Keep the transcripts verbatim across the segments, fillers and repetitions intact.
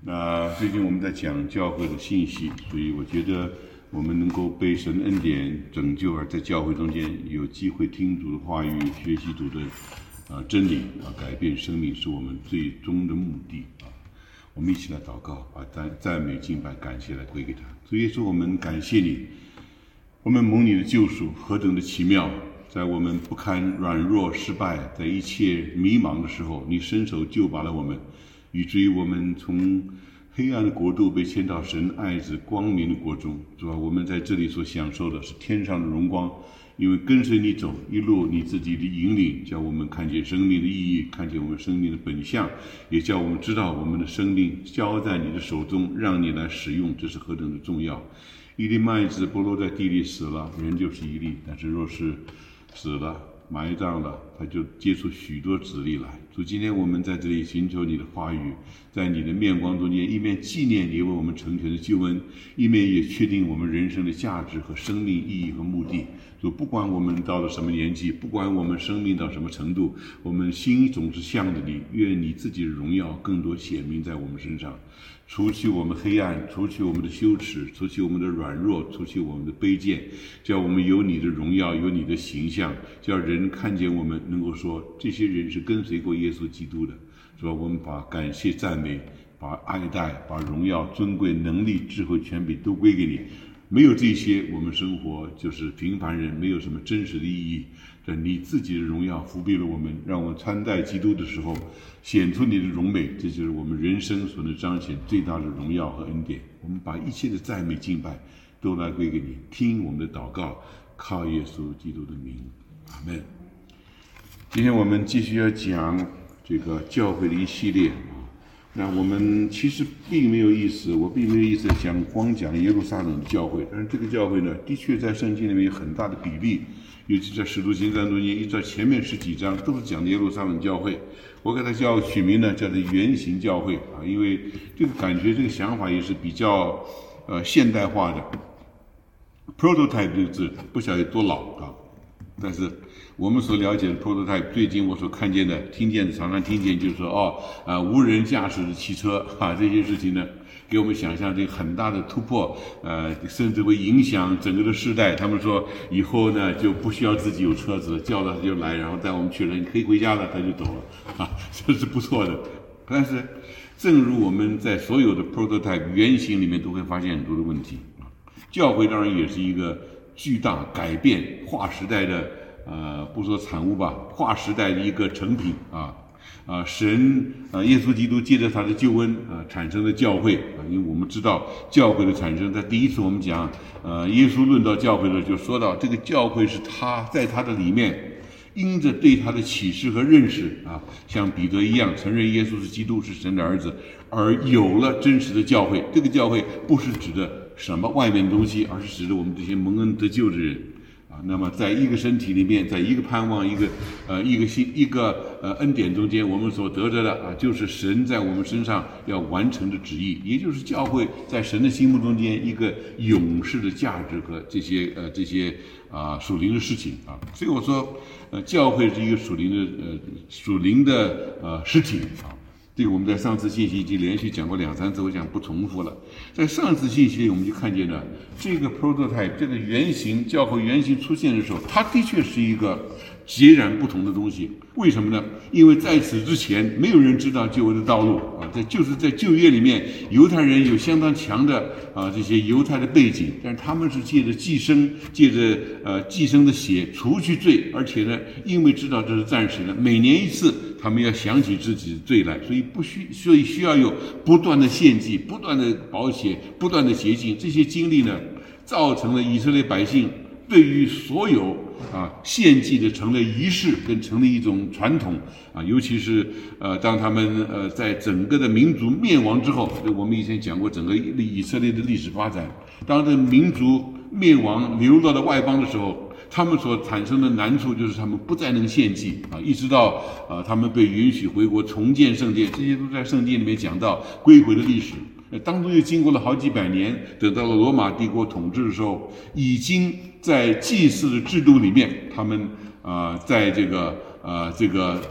那最近我们在讲教会的信息，所以我觉得我们能够被神恩典拯救，而在教会中间有机会听主的话语，学习主的啊真理啊，改变生命，是我们最终的目的啊。我们一起来祷告，把赞赞美、敬拜、感谢来归给他。主耶稣，我们感谢你，我们蒙你的救赎何等的奇妙！在我们不堪、软弱、失败，在一切迷茫的时候，你伸手救拔了我们，以至于我们从黑暗的国度被迁到神爱子光明的国中。主啊，我们在这里所享受的是天上的荣光，因为跟随你走一路，你自己的引领，叫我们看见生命的意义，看见我们生命的本相，也叫我们知道我们的生命交在你的手中，让你来使用，这是何等的重要。一粒麦子不落在地里死了，人就是一粒，但是若是死了埋葬了，他就结出许多子粒来。主，今天我们在这里寻求你的话语，在你的面光中间，一面纪念你为我们成全的救恩，一面也确定我们人生的价值和生命意义和目的。主，不管我们到了什么年纪，不管我们生命到什么程度，我们心总是向着你，愿你自己的荣耀更多显明在我们身上，除去我们黑暗，除去我们的羞耻，除去我们的软弱，除去我们的卑贱，叫我们有你的荣耀，有你的形象，叫人看见我们能够说这些人是跟随过耶稣基督的。是吧？我们把感谢、赞美、把爱戴、把荣耀、尊贵、能力、智慧、权柄都归给你。没有这些，我们生活就是平凡人，没有什么真实的意义。但你自己的荣耀扶庇了我们，让我们穿戴基督的时候显出你的荣美，这就是我们人生所能彰显最大的荣耀和恩典。我们把一切的赞美敬拜都来归给你，听我们的祷告，靠耶稣基督的名，阿们。今天我们继续要讲这个教会的一系列。那我们其实并没有意思，我并没有意思想光讲耶路撒冷的教会，但是这个教会呢，的确在圣经里面有很大的比例，尤其在使徒行传中间，一直到前面十几章都是讲耶路撒冷教会。我给它叫取名呢，叫做原型教会啊，因为这个感觉，这个想法也是比较呃现代化的。prototype 这个字不晓得多老啊，但是我们所了解的 prototype， 最近我所看见的、听见的，常常听见就是说，哦，啊、呃，无人驾驶的汽车啊，这些事情呢，给我们想象这个很大的突破，呃，甚至会影响整个的世代。他们说以后呢，就不需要自己有车子，叫了他就来，然后带我们去了，你可以回家了，他就走了，啊，这是不错的。但是，正如我们在所有的 prototype 原型里面都会发现很多的问题啊，教会当然也是一个巨大改变、划时代的。呃，不说产物吧，划时代的一个成品啊啊！神啊，耶稣基督借着他的救恩啊，产生了教会啊。因为我们知道教会的产生，在第一次我们讲呃耶稣论到教会的时候，就说到这个教会是他在他的里面，因着对他的启示和认识啊，像彼得一样承认耶稣是基督，是神的儿子，而有了真实的教会。这个教会不是指的什么外面的东西，而是指的我们这些蒙恩得救的人。那么，在一个身体里面，在一个盼望、一个呃一个心、一个呃恩典中间，我们所得着的啊，就是神在我们身上要完成的旨意，也就是教会在神的心目中间一个永世的价值和这些呃这些啊属灵的事情啊。所以我说，呃，教会是一个属灵的呃属灵的呃实体啊。这个我们在上次信息已经连续讲过两三次，我想不重复了。在上次信息里，我们就看见了这个 prototype 这个原型教会原型出现的时候，它的确是一个截然不同的东西。为什么呢？因为在此之前，没有人知道救恩的道路啊。在就是在旧约里面，犹太人有相当强的啊这些犹太的背景，但是他们是借着寄生，借着呃寄生的血除去罪，而且呢，因为知道这是暂时的，每年一次。他们要想起自己的罪来，所以不需，所以需要有不断的献祭、不断的保险、不断的洁净。这些经历呢，造成了以色列百姓对于所有啊献祭的成了仪式，跟成了一种传统啊。尤其是呃，当他们呃在整个的民族灭亡之后，我们以前讲过整个以色列的历史发展，当这民族灭亡流落到外邦的时候。他们所产生的难处就是他们不再能献祭啊，一直到啊他们被允许回国重建圣殿，这些都在圣经里面讲到归回的历史。当中又经过了好几百年，等到了罗马帝国统治的时候，已经在祭祀的制度里面，他们啊、呃、在这个啊、呃、这个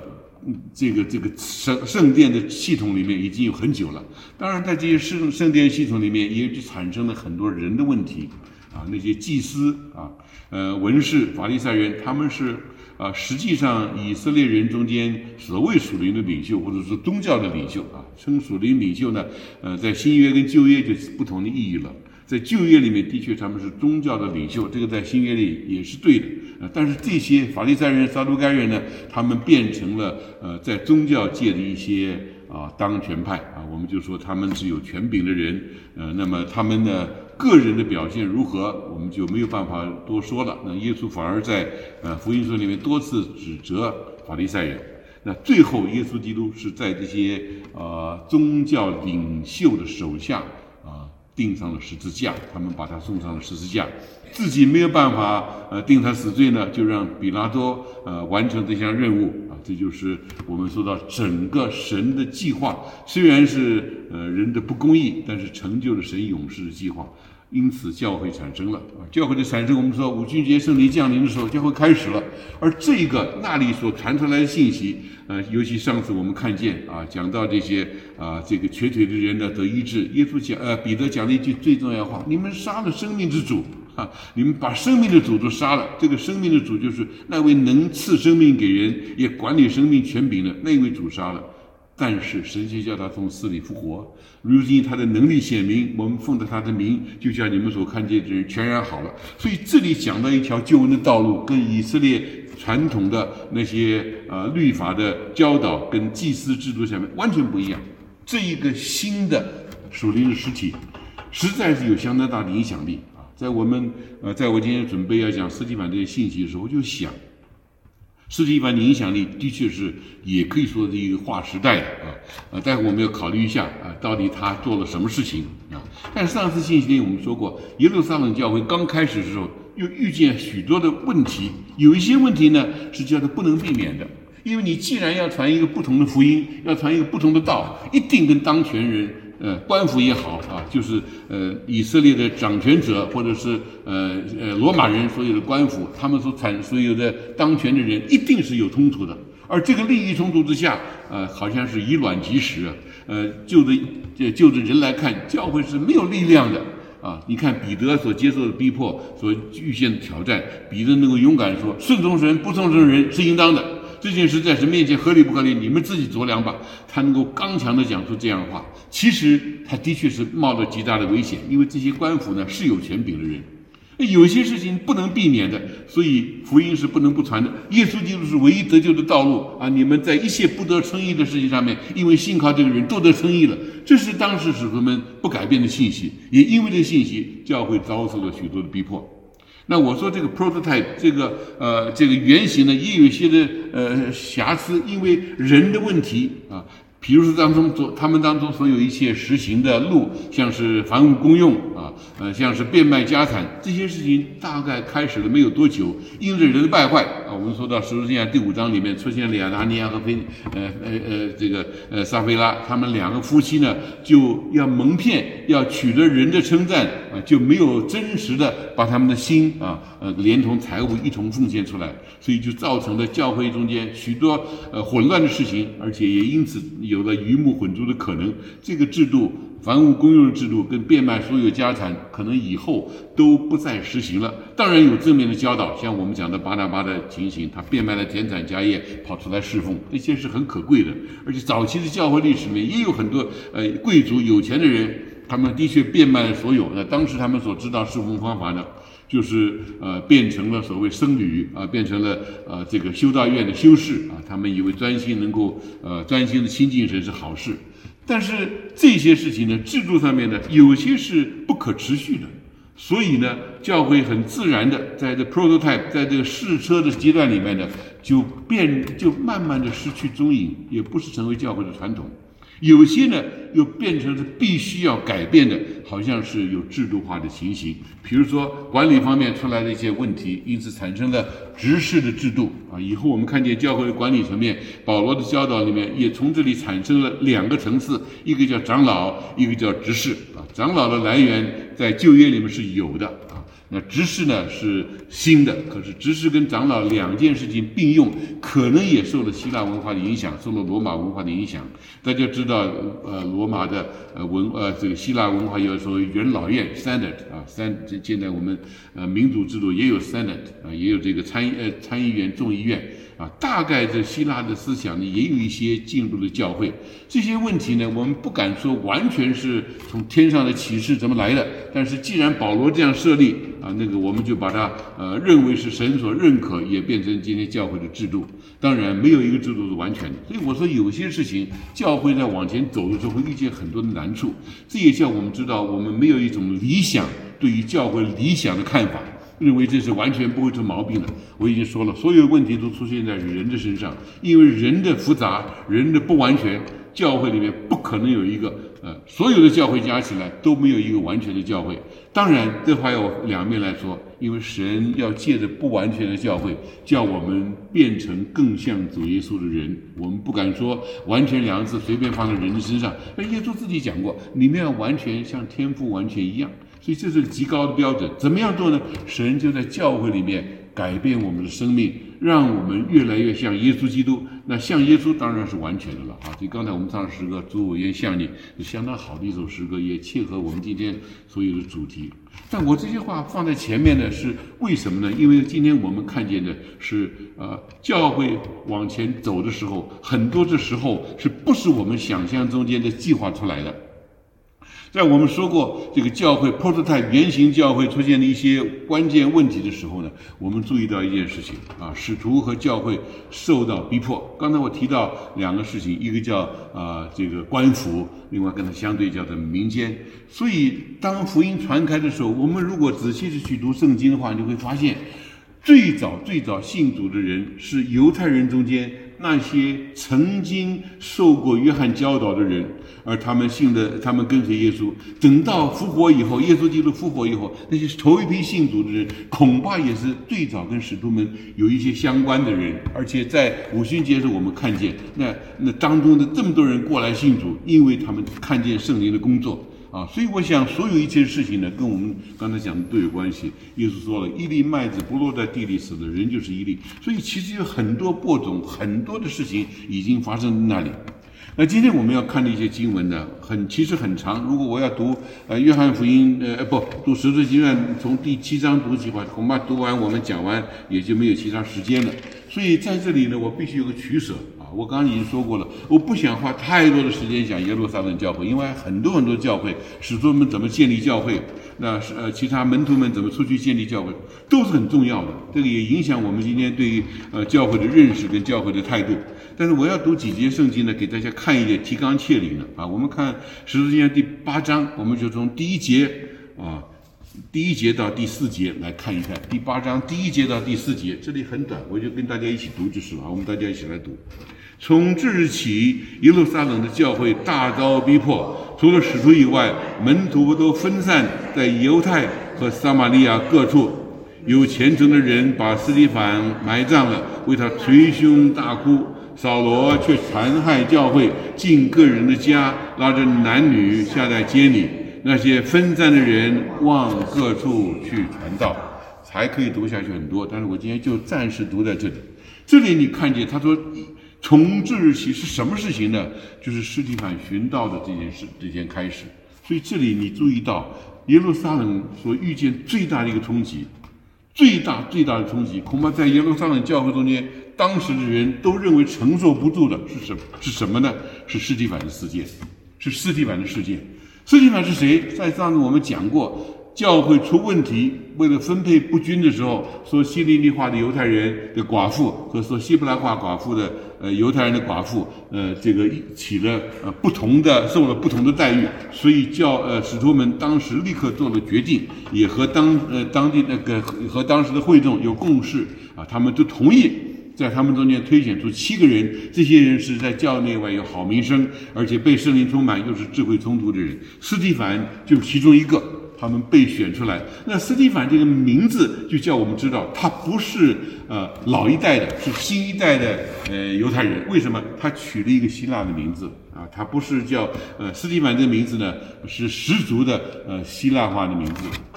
这个这个圣圣殿的系统里面已经有很久了。当然，在这些圣圣殿系统里面，也就产生了很多人的问题啊，那些祭司啊、呃文士、法利赛人，他们是啊，实际上以色列人中间所谓属灵的领袖，或者是宗教的领袖啊，称属灵领袖呢，呃，在新约跟旧约就不同的意义了。在旧约里面，的确他们是宗教的领袖，这个在新约里也是对的。呃，但是这些法利赛人、撒都该人呢，他们变成了呃，在宗教界的一些啊当权派啊，我们就说他们是有权柄的人。呃，那么他们呢个人的表现如何，我们就没有办法多说了。那耶稣反而在呃福音书里面多次指责法利赛人。那最后，耶稣基督是在这些呃宗教领袖的手下啊。钉上了十字架，他们把他送上了十字架，自己没有办法呃定他死罪呢，就让比拉多呃完成这项任务啊。这就是我们说到整个神的计划，虽然是呃人的不公义，但是成就了神永世的计划。因此教会产生了啊，教会的产生，我们说五旬节圣灵降临的时候，教会开始了。而这个那里所传出来的信息，呃，尤其上次我们看见啊，讲到这些啊，这个瘸腿的人呢得医治，耶稣讲，呃，彼得讲了一句最重要的话：你们杀了生命之主啊，你们把生命的主都杀了。这个生命的主就是那位能赐生命给人，也管理生命权柄的那位主杀了。但是神却叫他从死里复活，如今他的能力显明，我们奉着他的名，就像你们所看见的人全然好了。所以这里讲到一条救恩的道路，跟以色列传统的那些呃律法的教导跟祭司制度下面完全不一样。这一个新的属灵的实体，实在是有相当大的影响力啊！在我们呃，在我今天准备要讲司提反这些信息的时候，我就想。司提反的影响力的确是，也可以说是一个划时代的啊，呃，待会我们要考虑一下啊，到底他做了什么事情啊？但是上次信息里我们说过，耶路撒冷教会刚开始的时候，又遇见许多的问题，有一些问题呢是叫做不能避免的，因为你既然要传一个不同的福音，要传一个不同的道，一定跟当权人。呃，官府也好啊，就是呃以色列的掌权者，或者是呃呃罗马人所有的官府，他们所产所有的当权的人，一定是有冲突的。而这个利益冲突之下，呃，好像是以卵击石啊。呃，就着就着人来看，教会是没有力量的啊。你看彼得所接受的逼迫，所遇见的挑战，彼得能够勇敢说：顺从神，不顺从人是应当的。这件事在神面前合理不合理，你们自己酌量吧。他能够刚强地讲出这样的话，其实他的确是冒着极大的危险，因为这些官府呢是有权柄的人，有些事情不能避免的，所以福音是不能不传的。耶稣基督是唯一得救的道路啊！你们在一切不得称义的事情上面，因为信靠这个人都得称义了，这是当时使徒们不改变的信息。也因为这个信息，教会遭受了许多的逼迫。那我说这个 prototype 这个呃这个原型呢，也有一些的呃瑕疵，因为人的问题啊。比如说当中所他们当中所有一切实行的路，像是凡物公用啊，呃，像是变卖家产这些事情，大概开始了没有多久，因着人的败坏啊，我们说到《使徒行传》第五章里面出现了亚拿尼亚和菲呃呃呃这个呃撒菲拉，他们两个夫妻呢就要蒙骗，要取得人的称赞啊，就没有真实的把他们的心啊呃连同财物一同奉献出来，所以就造成了教会中间许多呃混乱的事情，而且也因此有了鱼目混珠的可能。这个制度，凡物公用的制度跟变卖所有家产，可能以后都不再实行了。当然有正面的教导，像我们讲的巴拿巴的情形，他变卖了田产家业，跑出来侍奉，这些是很可贵的。而且早期的教会历史里面也有很多呃贵族有钱的人，他们的确变卖了所有。那当时他们所知道侍奉方法呢，就是呃变成了所谓僧侣啊，变成了呃这个修道院的修士啊，他们以为专心能够呃专心的亲近神是好事。但是这些事情呢，制度上面呢，有些是不可持续的，所以呢，教会很自然的在这 prototype 在这个试车的阶段里面呢，就变就慢慢的失去踪影，也不是成为教会的传统。有些呢又变成是必须要改变的，好像是有制度化的情形，比如说管理方面出来的一些问题，因此产生了执事的制度啊。以后我们看见教会的管理层面，保罗的教导里面也从这里产生了两个层次，一个叫长老，一个叫执事啊。长老的来源在旧约里面是有的啊， 那执事呢是新的，可是执事跟长老两件事情并用，可能也受了希腊文化的影响，受了罗马文化的影响。大家知道，呃，罗马的呃文呃这个希腊文化有所谓元老院 Senate 啊，三现在我们呃民主制度也有 Senate 啊，也有这个参议呃参议院、众议院。啊，大概这希腊的思想呢，也有一些进入了教会。这些问题呢，我们不敢说完全是从天上的启示怎么来的，但是既然保罗这样设立啊，那个我们就把它呃认为是神所认可，也变成今天教会的制度。当然，没有一个制度是完全的，所以我说有些事情教会在往前走的时候会遇见很多的难处，这也叫我们知道我们没有一种理想对于教会理想的看法。认为这是完全不会出毛病的。我已经说了，所有问题都出现在人的身上，因为人的复杂，人的不完全，教会里面不可能有一个呃，所有的教会加起来都没有一个完全的教会。当然，这话要两面来说，因为神要借着不完全的教会，叫我们变成更像主耶稣的人。我们不敢说完全两个字随便放在人的身上，而耶稣自己讲过，你们要完全像天父完全一样。所以这是极高的标准，怎么样做呢？神就在教会里面改变我们的生命，让我们越来越像耶稣基督。那像耶稣当然是完全的了啊！所以刚才我们唱的诗歌《主我愿像你》是相当好的一首诗歌，也切合我们今天所有的主题。但我这些话放在前面呢，是为什么呢？因为今天我们看见的是，呃，教会往前走的时候，很多的时候是不是我们想象中间的计划出来的？在我们说过这个教会 prototype 原型教会出现的一些关键问题的时候呢，我们注意到一件事情啊，使徒和教会受到逼迫。刚才我提到两个事情，一个叫啊这个官府，另外跟它相对叫做民间。所以当福音传开的时候，我们如果仔细的去读圣经的话，你会发现，最早最早信主的人是犹太人中间那些曾经受过约翰教导的人。而他们信的，他们跟随耶稣。等到复活以后，耶稣基督复活以后，那些头一批信主的人，恐怕也是最早跟使徒们有一些相关的人。而且在五旬节时，我们看见那那当中的这么多人过来信主，因为他们看见圣灵的工作啊。所以我想，所有一切事情呢，跟我们刚才讲的都有关系。耶稣说了，一粒麦子不落在地里死的人就是一粒。所以其实有很多播种，很多的事情已经发生在那里。那今天我们要看的一些经文呢，很其实很长。如果我要读呃约翰福音，呃不读使徒行传从第七章读起的话，恐怕读完我们讲完也就没有其他时间了。所以在这里呢，我必须有个取舍啊。我刚刚已经说过了，我不想花太多的时间讲耶路撒冷教会，因为很多很多教会，使徒们怎么建立教会，那是呃其他门徒们怎么出去建立教会，都是很重要的。这个也影响我们今天对于呃教会的认识跟教会的态度。但是我要读几节圣经呢，给大家看一点提纲挈领的啊。我们看使徒行传第八章，我们就从第一节啊，第一节到第四节来看一看。第八章第一节到第四节，这里很短，我就跟大家一起读就是了啊。我们大家一起来读。从这日起，耶路撒冷的教会大遭逼迫，除了使徒以外，门徒都分散在犹太和撒玛利亚各处。有虔诚的人把司提反埋葬了，为他捶胸大哭。扫罗却残害教会，进个人的家，拉着男女下在街里。那些分散的人往各处去传道。还可以读下去很多，但是我今天就暂时读在这里。这里你看见他说，从这日起是什么事情呢？就是司提反寻道的这件事，这件开始。所以这里你注意到，耶路撒冷所遇见最大的一个冲击，最大最大的冲击，恐怕在耶路撒冷教会中间，当时的人都认为承受不住的是什么？是什么呢？是司提反的事件，是司提反的事件。司提反是谁？在上次我们讲过，教会出问题，为了分配不均的时候，说希利尼化的犹太人的寡妇和说希伯来化寡妇的呃犹太人的寡妇，呃，这个起了呃不同的受了不同的待遇，所以教呃使徒们当时立刻做了决定，也和当呃当地那个和当时的会众有共识啊，他们都同意。在他们中间推选出七个人，这些人是在教内外有好名声，而且被圣灵充满，又是智慧充足的人。司提反就是其中一个，他们被选出来。那司提反这个名字就叫我们知道，他不是呃老一代的，是新一代的呃犹太人。为什么？他取了一个希腊的名字啊，他不是叫呃司提反这个名字呢，是十足的呃希腊化的名字啊。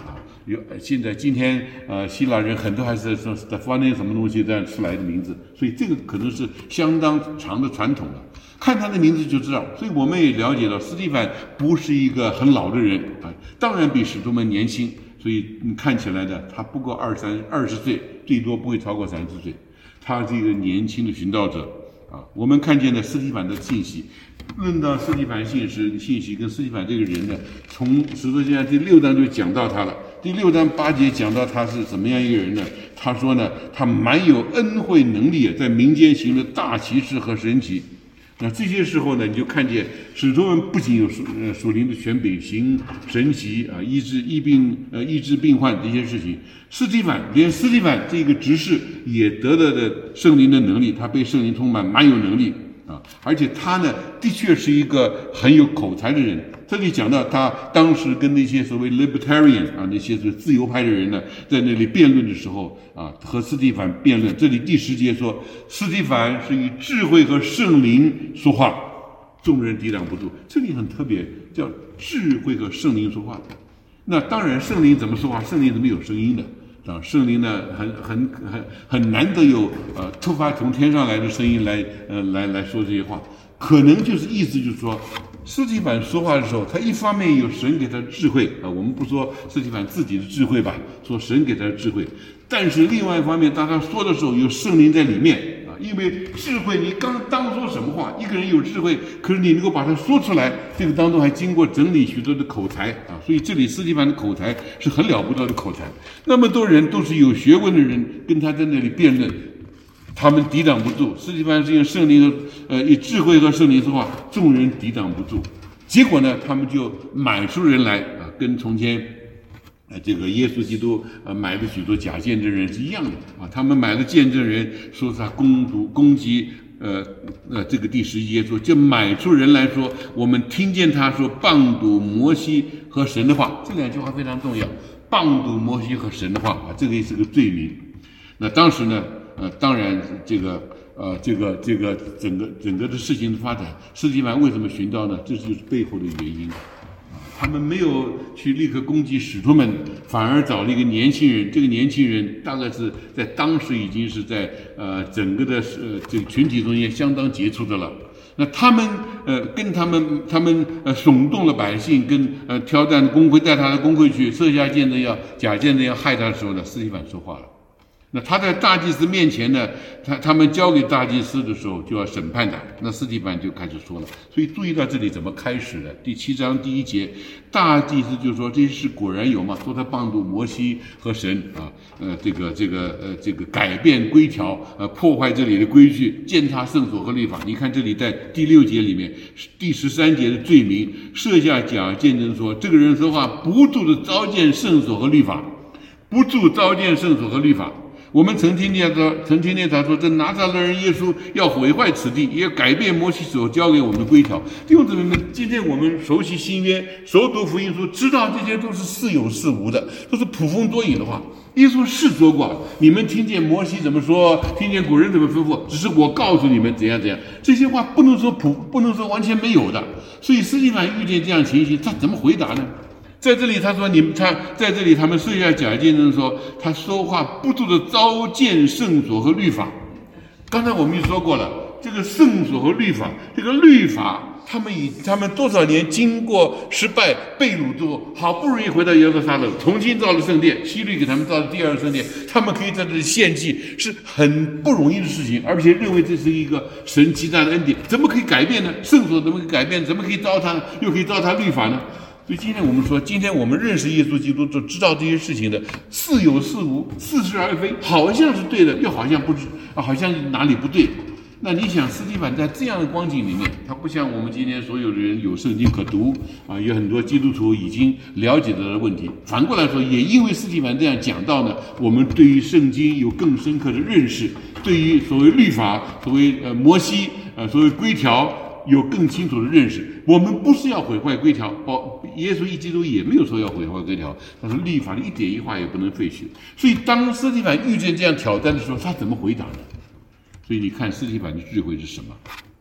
有现在今天呃希腊人很多还是说 Stephane 什么东西这样出来的名字，所以这个可能是相当长的传统了。看他的名字就知道，所以我们也了解到司提反不是一个很老的人啊，当然比使徒们年轻，所以你看起来呢，他不过二三二十岁，最多不会超过三十岁，他是一个年轻的寻道者啊。我们看见了司提反的信息，论到司提反信实信息跟司提反这个人呢，从使徒行传第六章就讲到他了。第六章八节讲到他是怎么样一个人呢？他说呢，他蛮有恩惠能力，在民间行了大奇事和神奇。那这些时候呢，你就看见使徒们不仅有属呃属灵的权柄，行神奇啊，医治医病呃医治病患这些事情。司提反连司提反这个执事也得到的圣灵的能力，他被圣灵充满，蛮有能力啊，而且他呢的确是一个很有口才的人。这里讲到他当时跟那些所谓 libertarian 啊，那些是自由派的人呢，在那里辩论的时候啊，和司提反辩论。这里第十节说，司提反是以智慧和圣灵说话，众人抵挡不住。这里很特别，叫智慧和圣灵说话。那当然，圣灵怎么说话？圣灵怎么有声音的？啊，圣灵呢，很很很很难得有呃突发从天上来的声音来呃来来说这些话，可能就是意思就是说。司提反说话的时候，他一方面有神给他智慧啊，我们不说司提反自己的智慧吧，说神给他的智慧，但是另外一方面，当他说的时候有圣灵在里面啊，因为智慧你刚当说什么话，一个人有智慧，可是你能够把它说出来，这个当中还经过整理许多的口才啊，所以这里司提反的口才是很了不得的口才。那么多人都是有学问的人，跟他在那里辩论。他们抵挡不住，司提反是用圣灵和呃以智慧和圣灵说话，众人抵挡不住。结果呢，他们就买出人来啊，跟从前呃这个耶稣基督呃买的许多假见证人是一样的啊。他们买了见证人，说他攻读攻击呃呃这个第十一节说，就买出人来说，我们听见他说谤读摩西和神的话，这两句话非常重要。谤读摩西和神的话啊，这个也是个罪名。那当时呢？呃，当然，这个呃，这个这个整个整个的事情的发展，司提反为什么寻道呢？这就是背后的原因。啊，他们没有去立刻攻击使徒们，反而找了一个年轻人。这个年轻人大概是在当时已经是在呃整个的呃这个群体中间相当杰出的了。那他们呃跟他们他们呃耸动了百姓，跟呃挑战公会带他的公会去设下见证要假见证要害他的时候呢，司提反说话了。那他在大祭司面前呢，他他们交给大祭司的时候就要审判他，那司提反就开始说了。所以注意到这里怎么开始的？第七章第一节，大祭司就说这些事果然有吗？说他谤读摩西和神啊，呃，这个这个呃这个改变规条，呃，破坏这里的规矩，践踏圣所和律法。你看这里在第六节里面，第十三节的罪名，设下假见证说这个人说话不住的糟践圣所和律法，不住糟践圣所和律法。我们曾听见他，曾听见他说：“这拿撒勒人耶稣要毁坏此地，也要改变摩西所教给我们的规条。”弟兄姊妹们，今天我们熟悉新约，熟读福音书，知道这些都是似有似无的，都是捕风捉影的话。耶稣是说过，你们听见摩西怎么说，听见古人怎么吩咐，只是我告诉你们怎样怎样。这些话不能说普，不能说完全没有的。所以司提反遇见这样情形，他怎么回答呢？在这里他说你们他在这里他们设下假见证说他说话不住的糟践圣所和律法。刚才我们也说过了，这个圣所和律法，这个律法他们以他们多少年经过失败被掳之后，好不容易回到耶路撒冷，重新造了圣殿，希律给他们造了第二个圣殿，他们可以在这里献祭，是很不容易的事情，而且认为这是一个神极大的恩典，怎么可以改变呢？圣所怎么可以改变？怎么可以糟蹋呢？又可以糟蹋律法呢？所以今天我们说，今天我们认识耶稣基督，就知道这些事情的似有似无，似是而非，好像是对的，又好像不是，好像哪里不对。那你想，司提反在这样的光景里面，他不像我们今天所有的人有圣经可读啊，有很多基督徒已经了解到的问题。反过来说，也因为司提反这样讲到呢，我们对于圣经有更深刻的认识，对于所谓律法、所谓呃摩西、呃所谓规条。有更清楚的认识，我们不是要毁坏规条，包耶稣基督也没有说要毁坏规条，他说律法的一点一画也不能废去。所以当司提反遇见这样挑战的时候，他怎么回答呢？所以你看司提反的智慧是什么？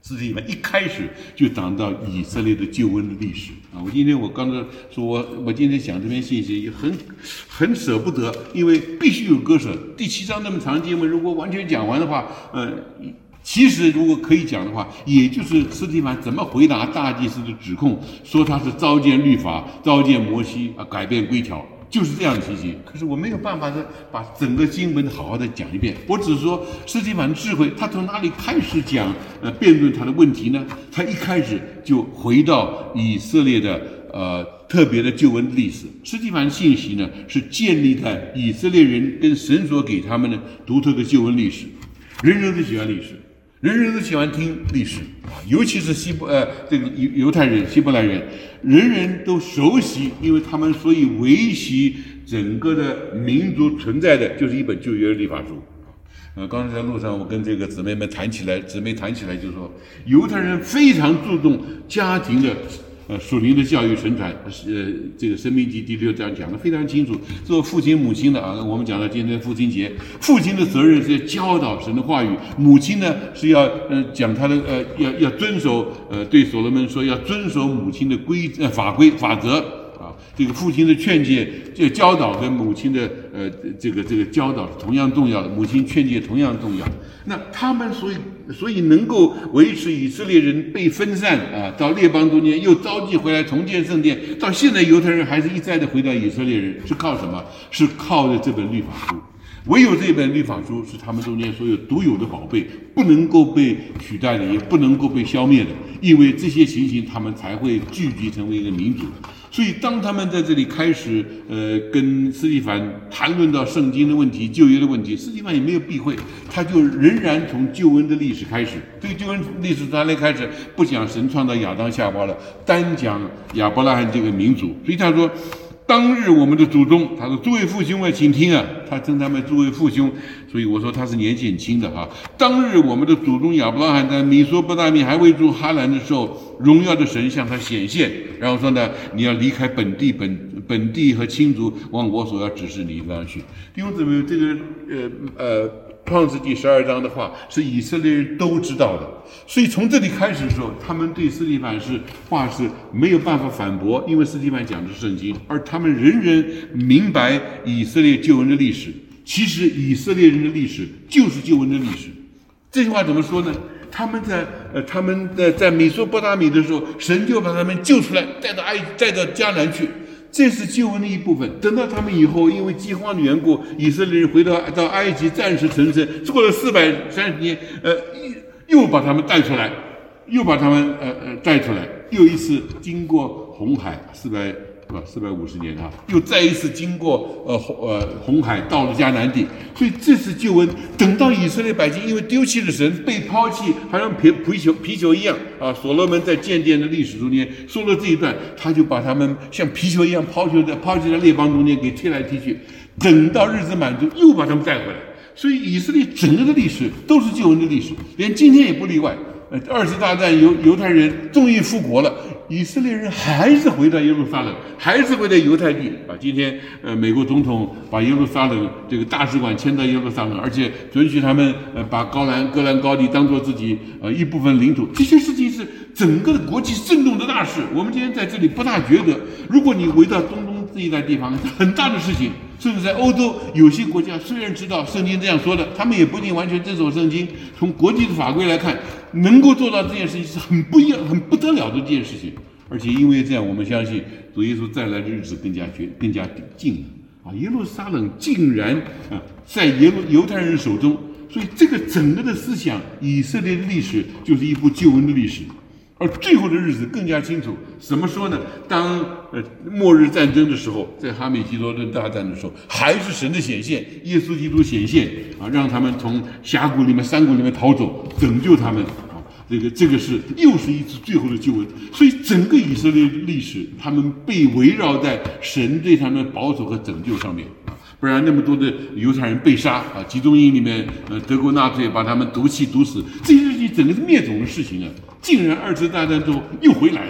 斯提凡一开始就讲到以色列的救恩的历史啊！我今天我刚才说我我今天讲这篇信息也很很舍不得，因为必须有割舍。第七章那么长经文，如果完全讲完的话，呃，其实如果可以讲的话，也就是斯提凡怎么回答大祭司的指控，说他是糟践律法、糟践摩西啊，改变规条。就是这样的情形，可是我没有办法的把整个经文好好的讲一遍。我只是说，斯提凡的智慧，他从哪里开始讲呃辩论他的问题呢？他一开始就回到以色列的呃特别的救恩历史。斯提凡信息呢是建立在以色列人跟神所给他们的独特的救恩历史。人人都喜欢历史，人人都喜欢听历史，尤其是希伯呃这个犹犹太人、希伯来人。人人都熟悉，因为他们所以维系整个的民族存在的就是一本旧约律法书。呃，刚才在路上我跟这个姊妹们谈起来，姊妹谈起来就说，犹太人非常注重家庭的呃属灵的教育传传。呃，这个《申命记》第六章讲得非常清楚，做父亲母亲的啊，我们讲到今天父亲节，父亲的责任是要教导神的话语，母亲呢是要呃讲他的呃要要遵守呃对所罗门说要遵守母亲的规呃法规法则啊，这个父亲的劝诫这个教导跟母亲的呃这个这个教导是同样重要的，母亲劝诫同样重要。那他们所以所以能够维持以色列人被分散啊，到列邦中间又召集回来重建圣殿，到现在犹太人还是一再的回到以色列人，是靠什么？是靠着这本律法书。唯有这本律法书是他们中间所有独有的宝贝，不能够被取代的，也不能够被消灭的，因为这些情形他们才会聚集成为一个民族。所以当他们在这里开始呃跟斯提凡谈论到圣经的问题、旧约的问题，斯提凡也没有避讳，他就仍然从救恩的历史开始。这个救恩历史从哪里开始？不讲神创造亚当夏娃了，单讲亚伯拉罕这个民族。所以他说，当日我们的祖宗，他说诸位父兄啊，请听啊，他称他们诸位父兄，所以我说他是年纪很轻的哈。当日我们的祖宗亚伯拉罕在米索不达米还未住哈兰的时候，荣耀的神向他显现，然后说呢，你要离开本地本本地和亲族，往我所要指示你的地方去。弟兄姊妹，这个呃呃创世纪十二章的话是以色列人都知道的，所以从这里开始的时候，他们对斯提凡是话是没有办法反驳，因为斯提凡讲的是圣经，而他们人人明白以色列救恩的历史。其实以色列人的历史就是救恩的历史。这句话怎么说呢？他们在呃他们在在米索不达米的时候，神就把他们救出来，带到埃带到迦南去。这是救恩的一部分。等到他们以后，因为饥荒的缘故，以色列人回到到埃及暂时成圣，过了四百三十年，呃，又把他们带出来，又把他们呃呃带出来，又一次经过红海四百不四百五十年啊，又再一次经过呃红呃红海到了迦南地，所以这是救恩。等到以色列百姓因为丢弃了神，被抛弃，好像皮皮球皮球一样啊。所罗门在建殿的历史中间说了这一段，他就把他们像皮球一样抛球在抛弃在列邦中间给踢来踢去，等到日子满足，又把他们带回来。所以以色列整个的历史都是救恩的历史，连今天也不例外。呃，二次大战犹犹太人终于复国了，以色列人还是回到耶路撒冷，还是回到犹太地啊。今天呃，美国总统把耶路撒冷这个大使馆迁到耶路撒冷，而且准许他们呃把高兰戈兰高地当做自己呃一部分领土，这些事情是整个的国际震动的大事。我们今天在这里不大觉得，如果你回到中东这一带地方，很大的事情。甚至在欧洲有些国家虽然知道圣经这样说的，他们也不一定完全遵守圣经。从国际的法规来看，能够做到这件事情是很不一样、很不得了的这件事情。而且因为这样，我们相信主耶稣再来的日子更加绝、更加近了啊！耶路撒冷竟然啊在耶路犹太人手中，所以这个整个的思想，以色列的历史就是一部救恩的历史。而最后的日子更加清楚，怎么说呢？当呃末日战争的时候，在哈美吉多顿大战的时候，还是神的显现，耶稣基督显现啊，让他们从峡谷里面、山谷里面逃走，拯救他们啊。这个这个是又是一次最后的救恩。所以整个以色列历史，他们被围绕在神对他们的保守和拯救上面啊。不然那么多的犹太人被杀啊，集中营里面，呃，德国纳粹把他们毒气毒死，这些事情整个是灭种的事情啊。竟然二次大战之后又回来了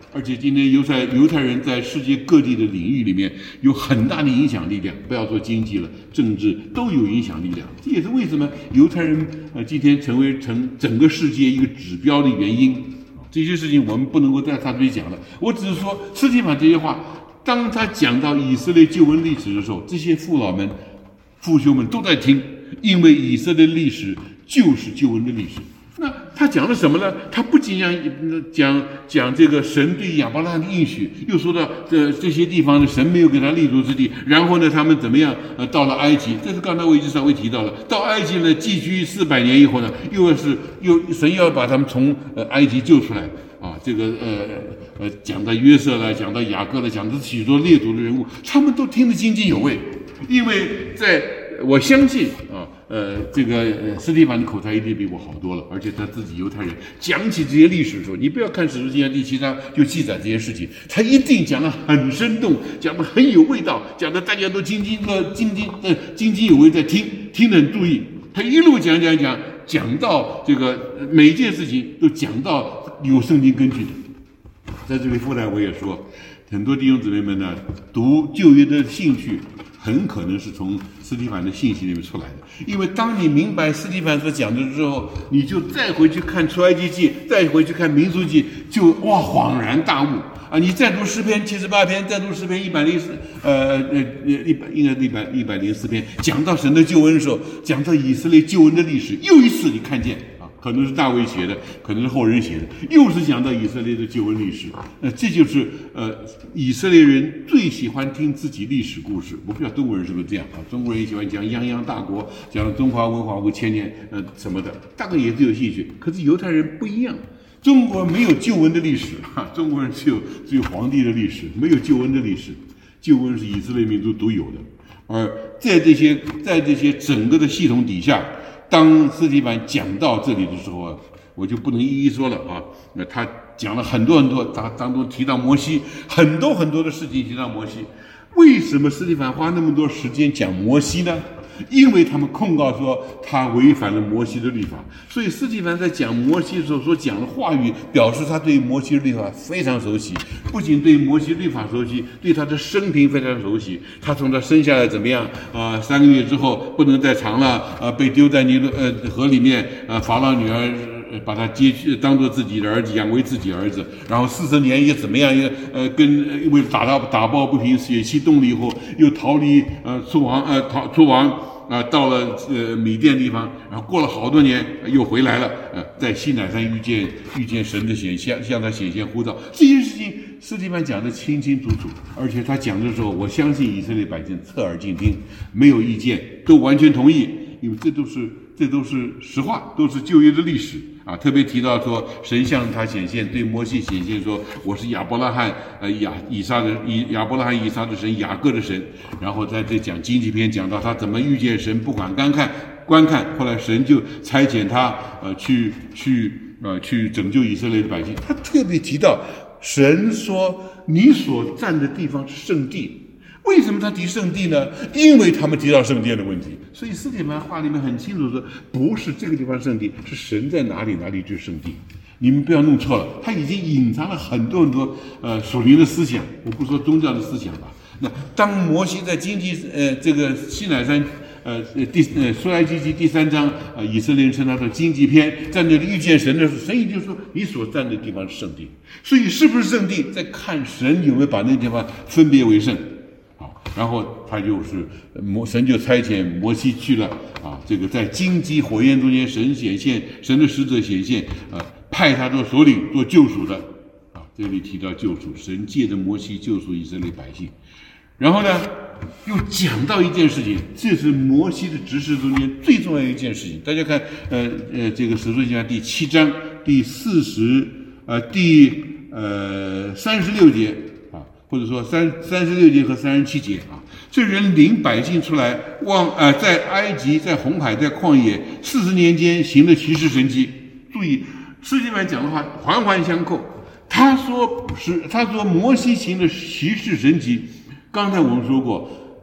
而且今天犹太犹太人在世界各地的领域里面有很大的影响力量，不要说经济了，政治都有影响力量。这也是为什么犹太人呃今天成为成整个世界一个指标的原因。这些事情我们不能够在他这里讲了，我只是说斯提反这些话，当他讲到以色列救恩历史的时候，这些父老们、父兄们都在听，因为以色列历史就是救恩的历史。那他讲了什么呢？他不仅讲讲讲这个神对亚伯拉罕的应许，又说到这这些地方的神没有给他立足之地。然后呢，他们怎么样？呃，到了埃及，这是刚才我已经稍微提到了。到埃及呢，寄居四百年以后呢，又是又神要把他们从呃埃及救出来啊。这个呃呃讲到约瑟了，讲到雅各了，讲到许多列祖的人物，他们都听得津津有味，因为在我相信啊。呃，这个呃，斯蒂凡的口才一定比我好多了，而且他自己犹太人讲起这些历史的时候，你不要看《使徒行传》第七章就记载这些事情，他一定讲得很生动，讲得很有味道，讲得大家都津津呃津津呃津津有味在听，听得很注意。他一路讲讲讲讲到这个每一件事情都讲到有圣经根据的。在这里，后来我也说，很多弟兄姊妹们呢，读旧约的兴趣。很可能是从斯蒂凡的信息里面出来的，因为当你明白斯蒂凡所讲的之后，你就再回去看出埃及记，再回去看民数记，就哇恍然大悟啊！你再读诗篇七十八篇，再读诗篇一百零四，呃呃一百应该一百一百零四篇，讲到神的救恩的时候，讲到以色列救恩的历史，又一次你看见。可能是大卫写的，可能是后人写的，又是讲到以色列的救恩历史。那这就是呃以色列人最喜欢听自己历史故事。我不知道中国人是不是这样啊？中国人也喜欢讲泱泱大国，讲中华文化五千年，呃什么的，大概也是有兴趣。可是犹太人不一样，中国没有救恩的历史，哈，中国人只有只有皇帝的历史，没有救恩的历史。救恩是以色列民族独有的，而在这些在这些整个的系统底下。当斯蒂凡讲到这里的时候啊，我就不能一一说了啊。那他讲了很多很多，当当中提到摩西，很多很多的事情提到摩西。为什么斯蒂凡花那么多时间讲摩西呢？因为他们控告说他违反了摩西的律法，所以斯蒂凡在讲摩西的时候所讲的话语，表示他对摩西的律法非常熟悉，不仅对摩西律法熟悉，对他的生平非常熟悉。他从他生下来怎么样啊、呃？三个月之后不能再长了啊、呃，被丢在尼罗呃河里面啊、呃，法老女儿。把他接去当做自己的儿子，养为自己儿子，然后四十年也怎么样？也呃，跟因为打到打抱不平，血气动了以后，又逃离呃出王呃逃出王啊、呃，到了呃米甸地方，然后过了好多年又回来了，呃，在西乃山遇见遇见神的显现，向他显现呼召，这些事情斯蒂凡讲得清清楚楚，而且他讲的时候，我相信以色列百姓侧耳静听，没有意见，都完全同意，因为这都是这都是实话，都是旧约的历史。啊，特别提到说，神向他显现，对摩西显现说，我是亚伯拉罕、呃亚以撒的以亚伯拉罕以撒的神，雅各的神。然后在这讲经济篇，讲到他怎么遇见神，不管观看观看，后来神就差遣他呃去去呃去拯救以色列的百姓。他特别提到，神说你所站的地方是圣地。为什么他提圣地呢？因为他们提到圣殿的问题，所以斯蒂凡话里面很清楚说，不是这个地方圣地，是神在哪里，哪里就是圣地。你们不要弄错了，他已经隐藏了很多很多呃属灵的思想，我不说宗教的思想吧。那当摩西在经济呃这个西乃山呃第呃出埃及记第三章呃以色列人称他的经济篇，在那里遇见神的时候，神也就说你所站的地方是圣地，所以是不是圣地，在看神有没有把那地方分别为圣。然后他就是摩神就差遣摩西去了啊，这个在荆棘火焰中间，神显现，神的使者显现，啊，派他做首领，做救赎的啊。这里提到救赎，神借着摩西救赎以色列百姓。然后呢，又讲到一件事情，这是摩西的执事中间最重要的一件事情。大家看，呃呃，这个使徒行传第七章第四十呃第呃三十六节。或者说三三十六节和三十七节啊，这人领百姓出来，往呃在埃及、在红海、在旷野四十年间行了奇事神迹。注意，世界上讲的话环环相扣。他说是他说摩西行了奇事神迹，刚才我们说过，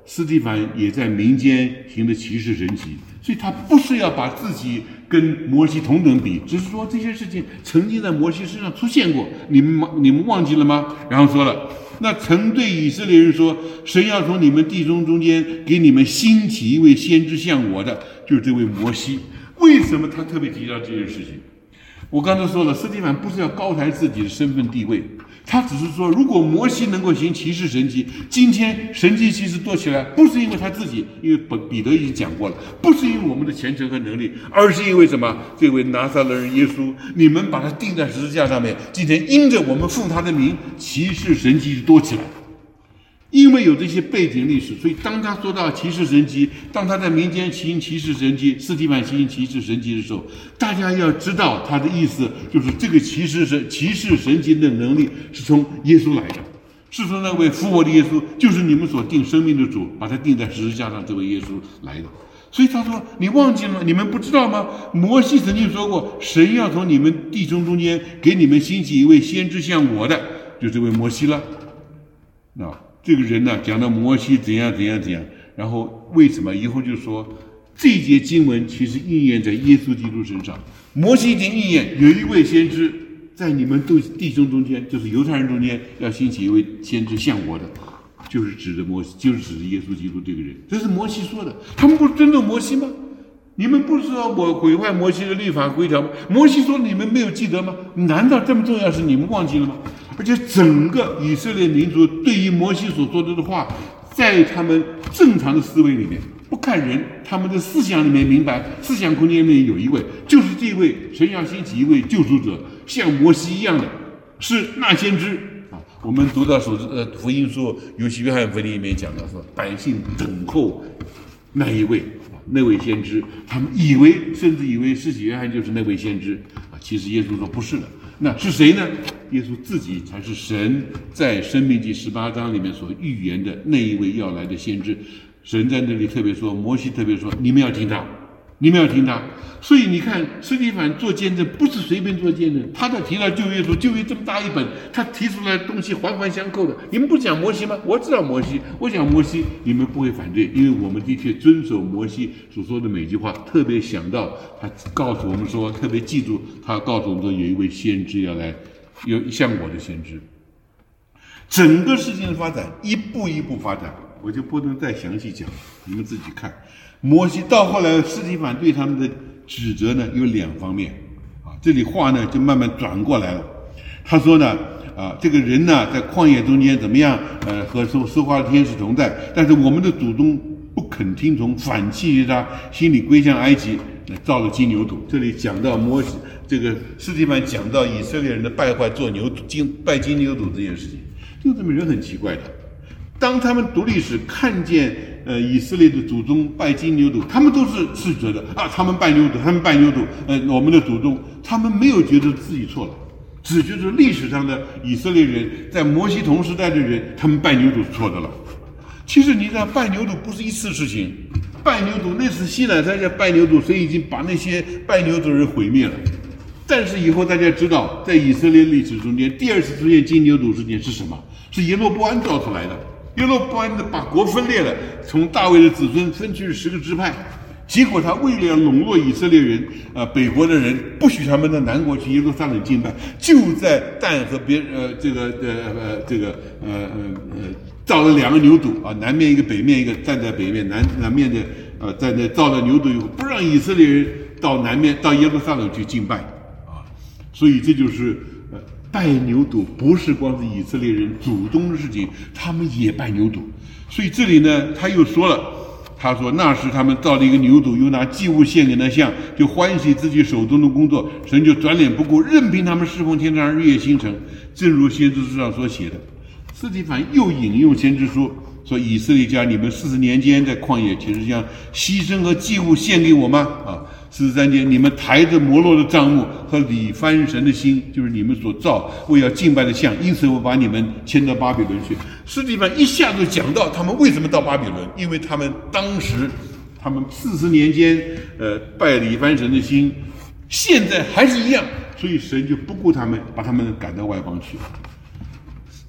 司提反也在民间行的奇事神迹，所以他不是要把自己跟摩西同等比，只是说这些事情曾经在摩西身上出现过，你们你们忘记了吗？然后说了，那曾对以色列人说，神要从你们弟兄中间给你们兴起一位先知像我的，就是这位摩西。为什么他特别提到这件事情？我刚才说了，司提反不是要高抬自己的身份地位，他只是说，如果摩西能够行奇事神迹，今天神迹其实多起来，不是因为他自己，因为彼得已经讲过了，不是因为我们的虔诚和能力，而是因为什么？这位拿撒勒人耶稣，你们把他钉在十字架上面，今天因着我们奉他的名，奇事神迹就多起来。因为有这些背景历史，所以当他说到奇事神迹，当他在民间行奇事神迹，司提反行奇事神迹的时候，大家要知道他的意思，就是这个奇事神奇事神迹的能力是从耶稣来的，是从那位复活的耶稣，就是你们所定生命的主，把他钉在十字架上这位耶稣来的。所以他说，你忘记了吗？你们不知道吗？摩西曾经说过，神要从你们弟兄中间给你们兴起一位先知像我的，就这位摩西了。那这个人呢，讲到摩西怎样怎样怎样，然后为什么以后就说这一节经文其实应验在耶稣基督身上。摩西已经应验，有一位先知在你们弟兄中间，就是犹太人中间要兴起一位先知像我的，就是指着摩西，就是指着耶稣基督这个人。这是摩西说的，他们不是尊重摩西吗？你们不是说我毁坏摩西的律法规条吗？摩西说你们没有记得吗？难道这么重要是你们忘记了吗？而且整个以色列民族对于摩西所说的话，在他们正常的思维里面，不看人，他们的思想里面明白，思想空间里面有一位，就是这位神要兴起一位救赎者，像摩西一样的，是那先知啊。我们读到所呃福音书，尤其约翰福音里面讲到说，百姓等候那一位啊，那位先知，他们以为甚至以为施洗约翰就是那位先知啊，其实耶稣说不是的。那是谁呢？耶稣自己才是神在申命记十八章里面所预言的那一位要来的先知。神在那里特别说，摩西特别说，你们要听他，你们要听他。所以你看，司提反做见证不是随便做见证，他在提到旧约书，旧约这么大一本，他提出来的东西环环相扣的。你们不讲摩西吗？我知道摩西，我讲摩西，你们不会反对，因为我们的确遵守摩西所说的每句话。特别想到他告诉我们说，特别记住他告诉我们说，有一位先知要来，有像我的先知。整个事情的发展一步一步发展，我就不能再详细讲，你们自己看。摩西到后来，司提反对他们的指责呢有两方面啊，这里话呢就慢慢转过来了。他说呢，啊，这个人呢在旷野中间怎么样？呃，和说说话的天使同在，但是我们的祖宗不肯听从，反弃他，心里归向埃及，造了金牛犊。这里讲到摩西，这个司提反讲到以色列人的败坏，做牛金拜金牛犊这件事情，就这么人很奇怪的。当他们读历史看见呃以色列的祖宗拜金牛犊，他们都是是觉得啊，他们拜牛犊，他们拜牛犊，呃，我们的祖宗，他们没有觉得自己错了，只觉得历史上的以色列人，在摩西同时代的人，他们拜牛犊是错的了。其实你知道，拜牛犊不是一次事情，拜牛犊那次西乃山下拜牛犊，所以已经把那些拜牛犊的人毁灭了。但是以后大家知道，在以色列历史中间，第二次出现金牛犊事件是什么？是耶罗波安造出来的。耶罗波安的把国分裂了，从大卫的子孙分去十个支派，结果他为了要笼络以色列人，呃，北国的人，不许他们到南国去耶路撒冷敬拜，就在但和别呃这个呃呃这个呃呃呃造了两个牛犊啊，南面一个，北面一个，站在北面，南南面的呃在那造了牛犊以后，不让以色列人到南面到耶路撒冷去敬拜啊，所以这就是呃。拜牛犊不是光是以色列人祖宗的事情，他们也拜牛犊。所以这里呢，他又说了，他说那时他们造了一个牛犊，又拿祭物献给那像，就欢喜自己手中的工作，神就转脸不顾，任凭他们侍奉天上日月星辰，正如先知书上所写的。司提反又引用先知书说，以色列家，你们四十年间在旷野，其实将牺牲和祭物献给我吗？啊，四十三节，你们抬着摩洛的帐幕和李番神的心，就是你们所造为要敬拜的像，因此我把你们迁到巴比伦去。司提反一下子讲到他们为什么到巴比伦，因为他们当时他们四十年间呃拜李番神的心，现在还是一样，所以神就不顾他们，把他们赶到外邦去。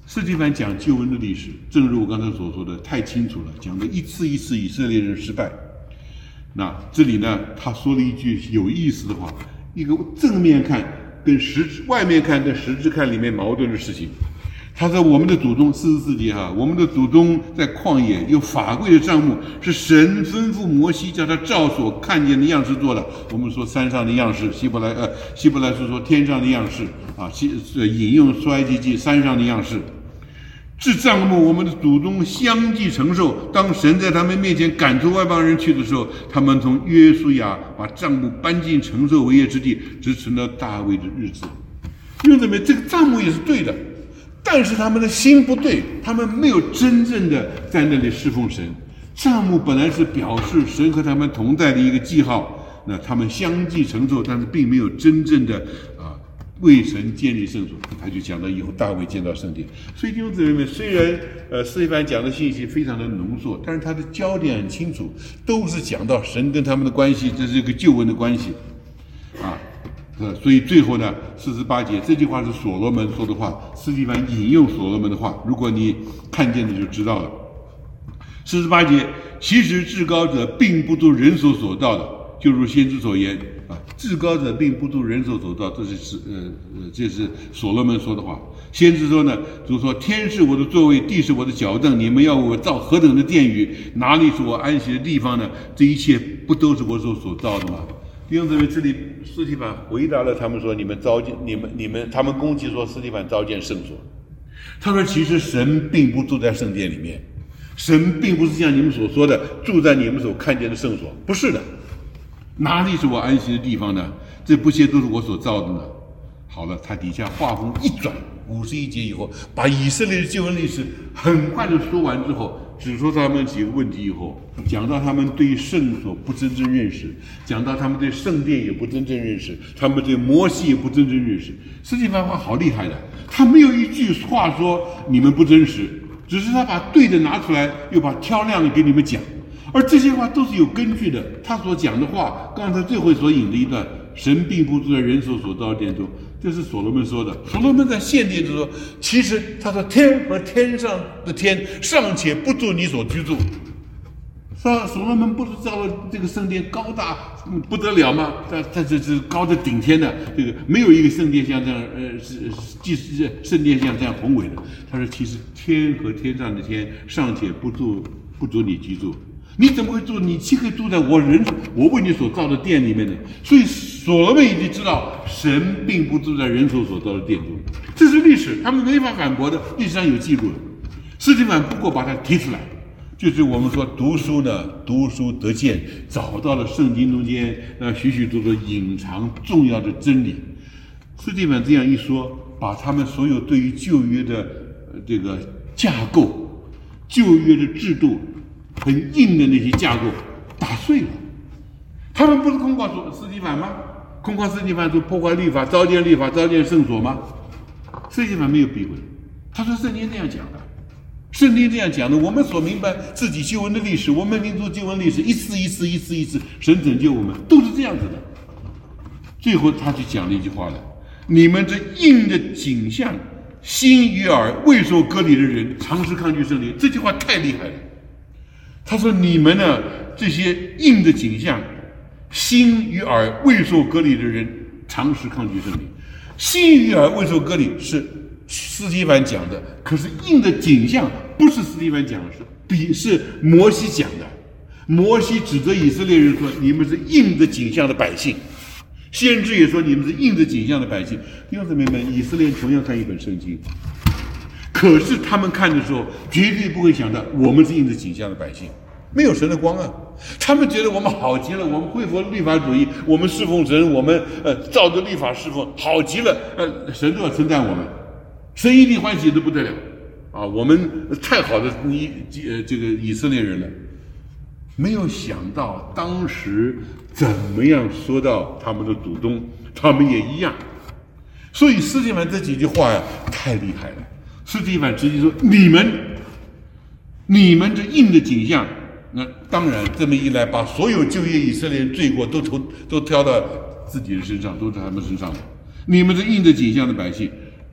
斯提凡讲救恩的历史，正如我刚才所说的，太清楚了，讲的一次一次以色列人失败。那这里呢，他说了一句有意思的话，一个正面看跟实质外面看跟实质看里面矛盾的事情。他说我们的祖宗四十四节哈，我们的祖宗在旷野有法柜的帐幕，是神吩咐摩西叫他照所看见的样式做的。我们说山上的样式，希伯来呃希伯来书说天上的样式啊，引用出埃及记山上的样式。这帐幕我们的祖宗相继承受，当神在他们面前赶出外邦人去的时候，他们从约书亚把帐幕搬进承受为业之地，直存到大卫的日子。因为怎么这个帐幕也是对的，但是他们的心不对，他们没有真正的在那里侍奉神。帐幕本来是表示神和他们同在的一个记号，那他们相继承受，但是并没有真正的啊为神建立圣所。他就讲到以后大卫建造圣殿。所以弟兄姊妹们，虽然呃斯提凡讲的信息非常的浓缩，但是他的焦点很清楚，都是讲到神跟他们的关系，这是一个救恩的关系啊。呃，所以最后呢，四十八节这句话是所罗门说的话，斯提凡引用所罗门的话，如果你看见的就知道了。四十八节，其实至高者并不度人所所造的，就如先知所言啊，至高者并不度人所所造，这是呃呃这是所罗门说的话。先知说呢，主说天是我的座位，地是我的脚凳，你们要我造何等的殿宇，哪里是我安息的地方呢？这一切不都是我所所造的吗？弟兄姊妹，这里斯提凡回答了他们说：“你们召建，你们你们，他们攻击说斯提凡召建圣所。”他说：“其实神并不住在圣殿里面，神并不是像你们所说的住在你们所看见的圣所，不是的。哪里是我安息的地方呢？这不些都是我所造的呢。”好了，他底下话锋一转，五十一节以后，把以色列的救恩历史很快的说完之后，只说他们几个问题以后，讲到他们对圣所不真正认识，讲到他们对圣殿也不真正认识，他们对摩西也不真正认识。斯提凡话好厉害的，他没有一句话说你们不真实，只是他把对的拿出来，又把挑亮的给你们讲，而这些话都是有根据的。他所讲的话，刚才最后所引的一段，神并不住在人手所造的殿中，这是所罗门说的。所罗门在献殿就说，其实他说天和天上的天尚且不住你所居住。说所罗门不是造了这个圣殿高大不得了吗？他他这是高的顶天的，这个没有一个圣殿像这样，呃，是祭是圣殿像这样宏伟的。他说，其实天和天上的天尚且不住不足你居住。你怎么会住？你岂可以住在我人我为你所造的殿里面呢？所以所罗门已经知道，神并不住在人手所造的殿中，这是历史，他们没法反驳的，历史上有记录的。斯提凡不过把它提出来，就是我们说读书呢，读书得见，找到了圣经中间那许许多多隐藏重要的真理。斯提凡这样一说，把他们所有对于旧约的这个架构、旧约的制度。很硬的那些架构打碎了，他们不是控告斯提凡吗？控告斯提凡说破坏律法、召见律法、召见圣所吗？斯提凡没有避讳，他说圣经这样讲的，圣经这样讲的，我们所明白自己救恩的历史，我们民族救恩历史，一次一次一次一次，神拯救我们，都是这样子的。最后他就讲了一句话了：你们这硬的景象，心与耳未受割礼的人，常时抗拒圣灵。这句话太厉害了。他说：“你们呢，这些硬的景象，心与耳未受割礼的人，常时抗拒圣灵。心与耳未受割礼是斯提凡讲的，可是硬的景象不是斯提凡讲的，是比是摩西讲的。摩西指责以色列人说：你们是硬的景象的百姓。先知也说你们是硬的景象的百姓。弟兄姊妹们，以色列人同样看一本圣经。”可是他们看的时候，绝对不会想到我们是硬的景象的百姓，没有神的光啊！他们觉得我们好极了，我们恢复律法主义，我们侍奉神，我们呃照着律法侍奉，好极了，呃，神都要称赞我们，神一定欢喜的不得了啊！我们太好的以呃这个以色列人了，没有想到当时怎么样说到他们的祖宗，他们也一样。所以斯提凡这几句话呀，太厉害了。斯提凡直接说：“你们，你们这硬的景象，那当然这么一来，把所有旧约以色列人罪过都投都挑到自己的身上，都在他们身上了。你们这硬的景象的百姓，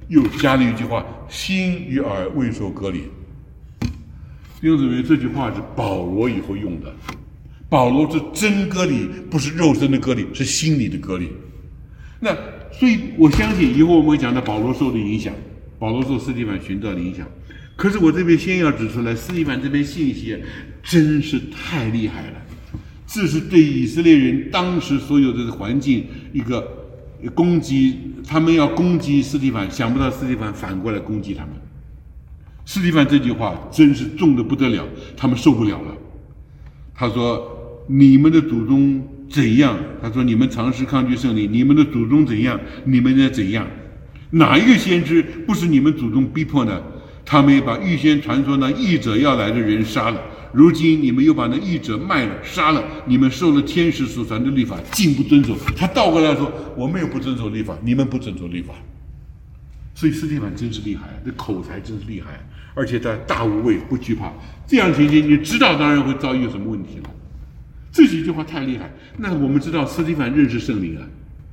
又加了一句话：心与耳未受割礼。弟兄姊妹，这句话是保罗以后用的。保罗是真割礼，不是肉身的割礼，是心理的割礼。那所以我相信以后我们会讲到保罗受的影响，保罗受斯提凡寻道的影响。可是我这边先要指出来，斯提凡这边信息真是太厉害了，这是对以色列人当时所有的环境一个攻击，他们要攻击斯提凡，想不到斯提凡反过来攻击他们。斯提凡这句话真是重的不得了，他们受不了了。他说：“你们的祖宗怎样？”他说：“你们尝试抗拒圣灵，你们的祖宗怎样，你们也怎样。哪一个先知不是你们祖宗逼迫呢？他们也把预先传说那义者要来的人杀了。如今你们又把那义者卖了、杀了。你们受了天使所传的律法，竟不遵守。”他倒过来说：“我们也不遵守律法，你们不遵守律法。”所以斯提凡真是厉害，这口才真是厉害，而且他大无畏，不惧怕。这样情形，你知道当然会遭遇有什么问题了。这几句话太厉害。那我们知道斯提凡认识圣灵啊，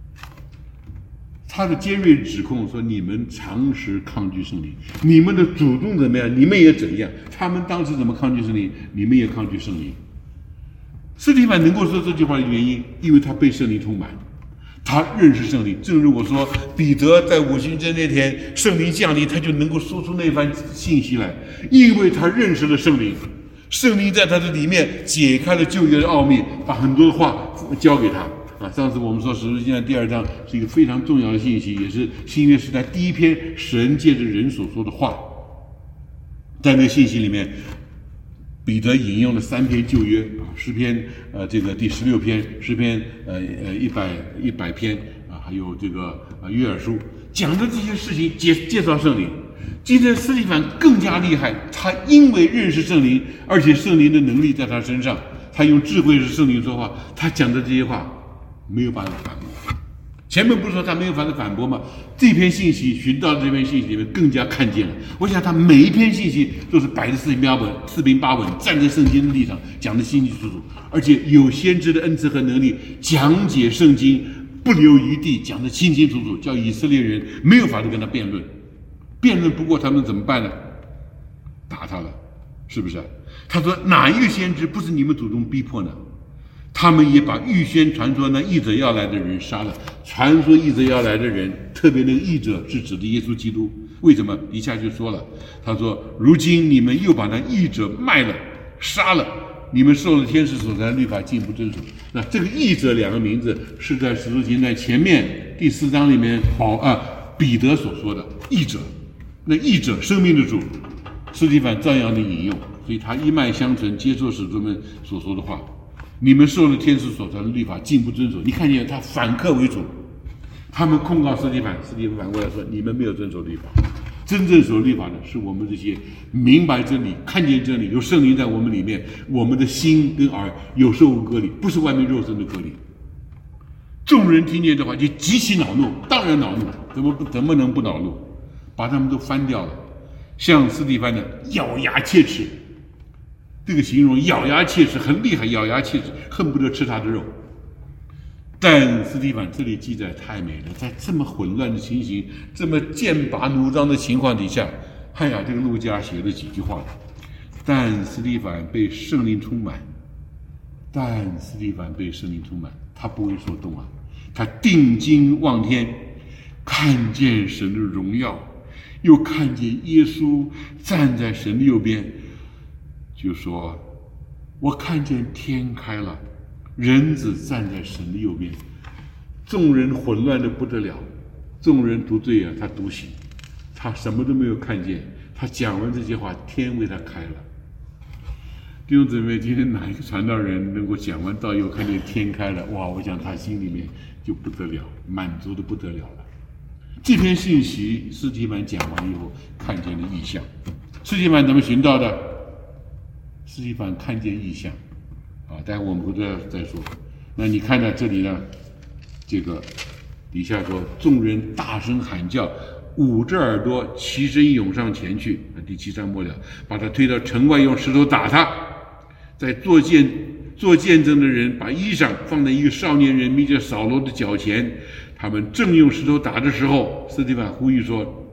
他的尖锐指控说：“你们常时抗拒圣灵，你们的祖宗怎么样，你们也怎样。他们当时怎么抗拒圣灵，你们也抗拒圣灵。”斯提凡能够说这句话的原因，因为他被圣灵充满，他认识圣灵。正如我说，彼得在五旬节那天圣灵降临，他就能够说出那番信息来，因为他认识了圣灵。圣灵在他的里面解开了旧约的奥秘，把很多的话教给他啊。上次我们说《使徒行传》第二章是一个非常重要的信息，也是新约时代第一篇神借着人所说的话。在那个信息里面，彼得引用了三篇旧约啊，诗篇呃这个第十六篇，诗篇呃呃一百一百篇啊，还有这个啊约珥书，讲的这些事情介介绍圣灵。今天斯提凡更加厉害，他因为认识圣灵，而且圣灵的能力在他身上，他用智慧是圣灵说话，他讲的这些话没有办法反驳。前面不是说他没有办法反驳吗？这篇信息寻到这篇信息里面更加看见了。我想他每一篇信息都是摆的四平八稳，四平八稳，站在圣经的立场讲的清清楚楚，而且有先知的恩赐和能力，讲解圣经不留余地，讲得清清楚楚，叫以色列人没有法子跟他辩论。辩论不过他们怎么办呢？打他了，是不是？他说哪一个先知不是你们祖宗逼迫呢？他们也把预先传说那义者要来的人杀了。传说义者要来的人，特别那个义者是指的耶稣基督。为什么？一下就说了，他说如今你们又把那义者卖了、杀了，你们受了天使所传的律法，竟不遵守。那这个义者两个名字是在使徒行传前面第四章里面保啊彼得所说的义者。那义者生命的主，斯提凡照样的引用，所以他一脉相承，接受使徒们所说的话。你们受了天使所传的律法，竟不遵守。你看见他反客为主，他们控告斯提凡，斯提凡反过来说：你们没有遵守律法。真正守律法的是我们这些明白真理、看见真理、有圣灵在我们里面，我们的心跟耳有受割礼，不是外面肉身的割礼。众人听见这话就极其恼怒，当然恼怒，怎么不怎么能不恼怒？把他们都翻掉了，像斯提凡的咬牙切齿，这个形容咬牙切齿很厉害，咬牙切齿，恨不得吃他的肉。但斯提凡这里记载太美了，在这么混乱的情形，这么剑拔弩张的情况底下，哎呀，这个路加写了几句话。但斯提凡被圣灵充满，但斯提凡被圣灵充满，他不为所动啊，他定睛望天，看见神的荣耀。又看见耶稣站在神的右边，就说：我看见天开了，人子站在神的右边。众人混乱的不得了，众人读对啊，他读醒，他什么都没有看见。他讲完这些话，天为他开了。弟兄姊妹，今天哪一个传道人能够讲完道以后看见天开了？哇，我想他心里面就不得了，满足的不得了了。这篇信息斯提凡讲完以后，看见了异象。斯提凡怎么寻到的？斯提凡看见异象，啊，待会我们回头再说。那你看到这里呢？这个底下说，众人大声喊叫，捂着耳朵，齐声涌上前去。第七章末了，把他推到城外，用石头打他。在做见做见证的人把衣裳放在一个少年人名叫扫罗的脚前。他们正用石头打的时候，斯提凡呼吁说：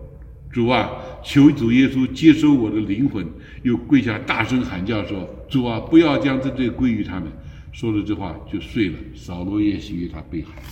主啊，求主耶稣接收我的灵魂，又跪下大声喊叫说：主啊，不要将这罪归于他们。说了这话就睡了。扫罗也喜悦他被害。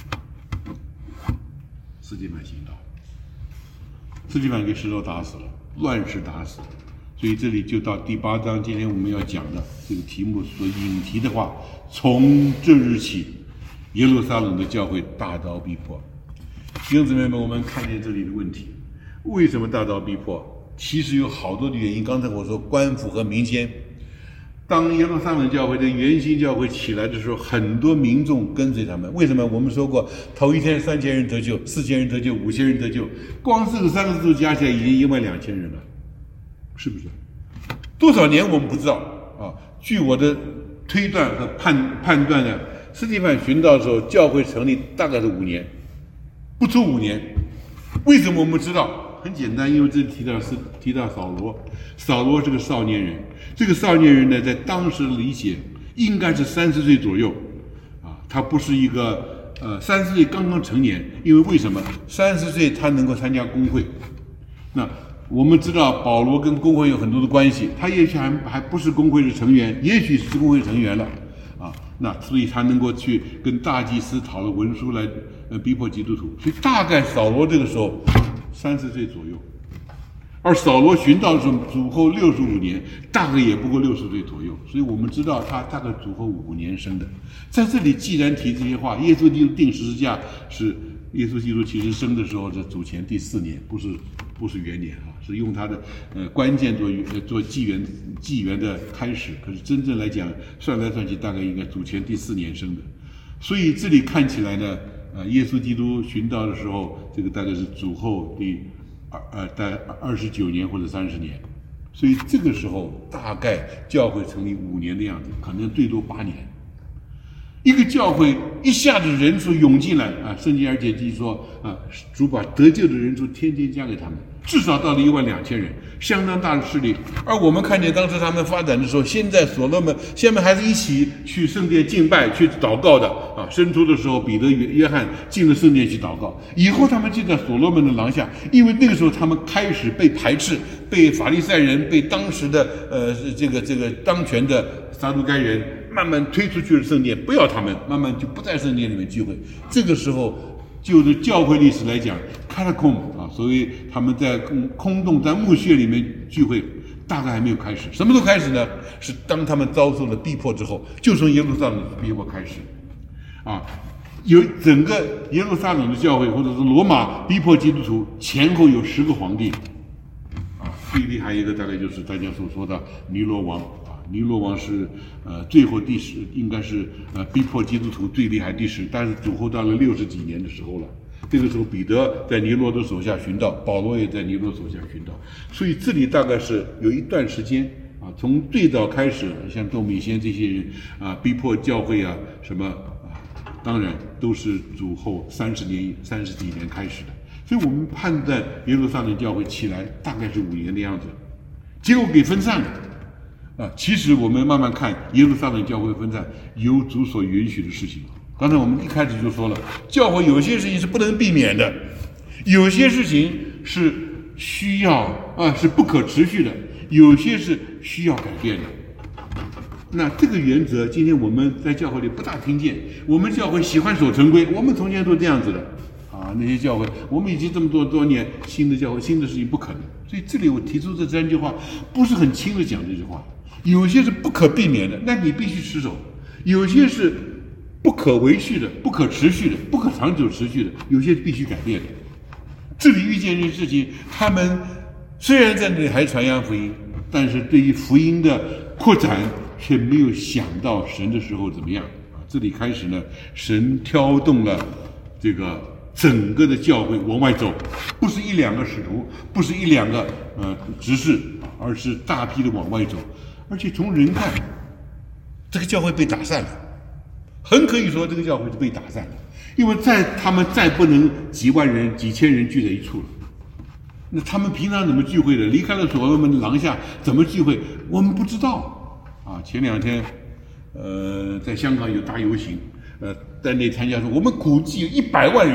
司提反行道，司提反给石头打死了，乱石打死了。所以这里就到第八章，今天我们要讲的这个题目所引题的话，从这日起，耶路撒冷的教会大遭逼迫。弟兄姊妹们，我们看见这里的问题，为什么大遭逼迫？其实有好多的原因。刚才我说官府和民间，当耶路撒冷教会的原型教会起来的时候，很多民众跟随他们。为什么？我们说过，头一天三千人得救，四千人得救，五千人得救，光这个三个字加起来已经一万两千人了，是不是？多少年我们不知道啊。据我的推断和判判断呢，司提反殉道的时候，教会成立大概是五年，不出五年。为什么我们知道？很简单，因为这里提到是提到扫罗，扫罗是个少年人。这个少年人呢，在当时的理解应该是三十岁左右，啊，他不是一个呃三十岁刚刚成年，因为为什么？三十岁他能够参加工会。那我们知道保罗跟工会有很多的关系，他也许还还不是工会的成员，也许是工会成员了，啊，那所以他能够去跟大祭司讨论文书来呃逼迫基督徒。所以大概扫罗这个时候三十岁左右。而扫罗殉道的时候主后六十五年，大概也不过六十岁左右，所以我们知道他大概主后五年生的。在这里既然提这些话，耶稣基督定十字架是耶稣基督其实生的时候是主前第四年，不是不是元年啊，是用他的呃关键做呃做纪元纪元的开始，可是真正来讲算来算去大概应该主前第四年生的。所以这里看起来呢，呃耶稣基督殉道的时候，这个大概是主后第二呃，大概二十九年或者三十年，所以这个时候大概教会成立五年的样子，可能最多八年。一个教会一下子人数涌进来啊，圣经而且记说啊，主把得救的人数天天加给他们，至少到了一万两千人，相当大的势力。而我们看见当时他们发展的时候，现在所罗门下面还是一起去圣殿敬拜、去祷告的啊。生出的时候，彼得、约翰进了圣殿去祷告，以后他们就在所罗门的廊下，因为那个时候他们开始被排斥，被法利赛人、被当时的呃这个这个当权的撒都该人慢慢推出去了圣殿，不要他们，慢慢就不在圣殿里面聚会。这个时候，就是教会历史来讲 ，catacomb 啊，所谓他们在空洞、在墓穴里面聚会，大概还没有开始。什么时候开始呢？是当他们遭受了逼迫之后，就从耶路撒冷的逼迫开始。啊，有整个耶路撒冷的教会，或者是罗马逼迫基督徒，前后有十个皇帝。啊，最厉害一个大概就是大家所说的尼罗王。尼罗王是呃最后第十，应该是呃逼迫基督徒最厉害第十，但是主后到了六十几年的时候了。这个时候彼得在尼罗的手下殉道，保罗也在尼罗手下殉道，所以这里大概是有一段时间啊，从最早开始，像窦米先这些人啊逼迫教会啊什么啊，当然都是主后三十年三十几年开始的。所以我们判断耶路撒冷教会起来大概是五年的样子，结果给分散了。啊，其实我们慢慢看耶路撒冷教会分散，有主所允许的事情。刚才我们一开始就说了，教会有些事情是不能避免的，有些事情是需要啊是不可持续的，有些是需要改变的。那这个原则，今天我们在教会里不大听见。我们教会喜欢守成规，我们从前都这样子的啊。那些教会，我们已经这么多多年，新的教会，新的事情不可能。所以这里我提出这三句话，不是很轻的讲这句话。有些是不可避免的，那你必须持守；有些是不可维续的、不可持续的、不可长久持续的，有些必须改变的。这里遇见这些事情，他们虽然在那里还传扬福音，但是对于福音的扩展却没有想到神的时候怎么样啊？这里开始呢，神挑动了这个整个的教会往外走，不是一两个使徒，不是一两个呃执事，而是大批的往外走。而且从人看，这个教会被打散了，很可以说这个教会是被打散了，因为再他们再不能几万人、几千人聚在一处了。那他们平常怎么聚会的？离开了所罗门的廊下怎么聚会？我们不知道啊。前两天，呃，在香港有大游行，呃，在那参加说，我们估计有一百万人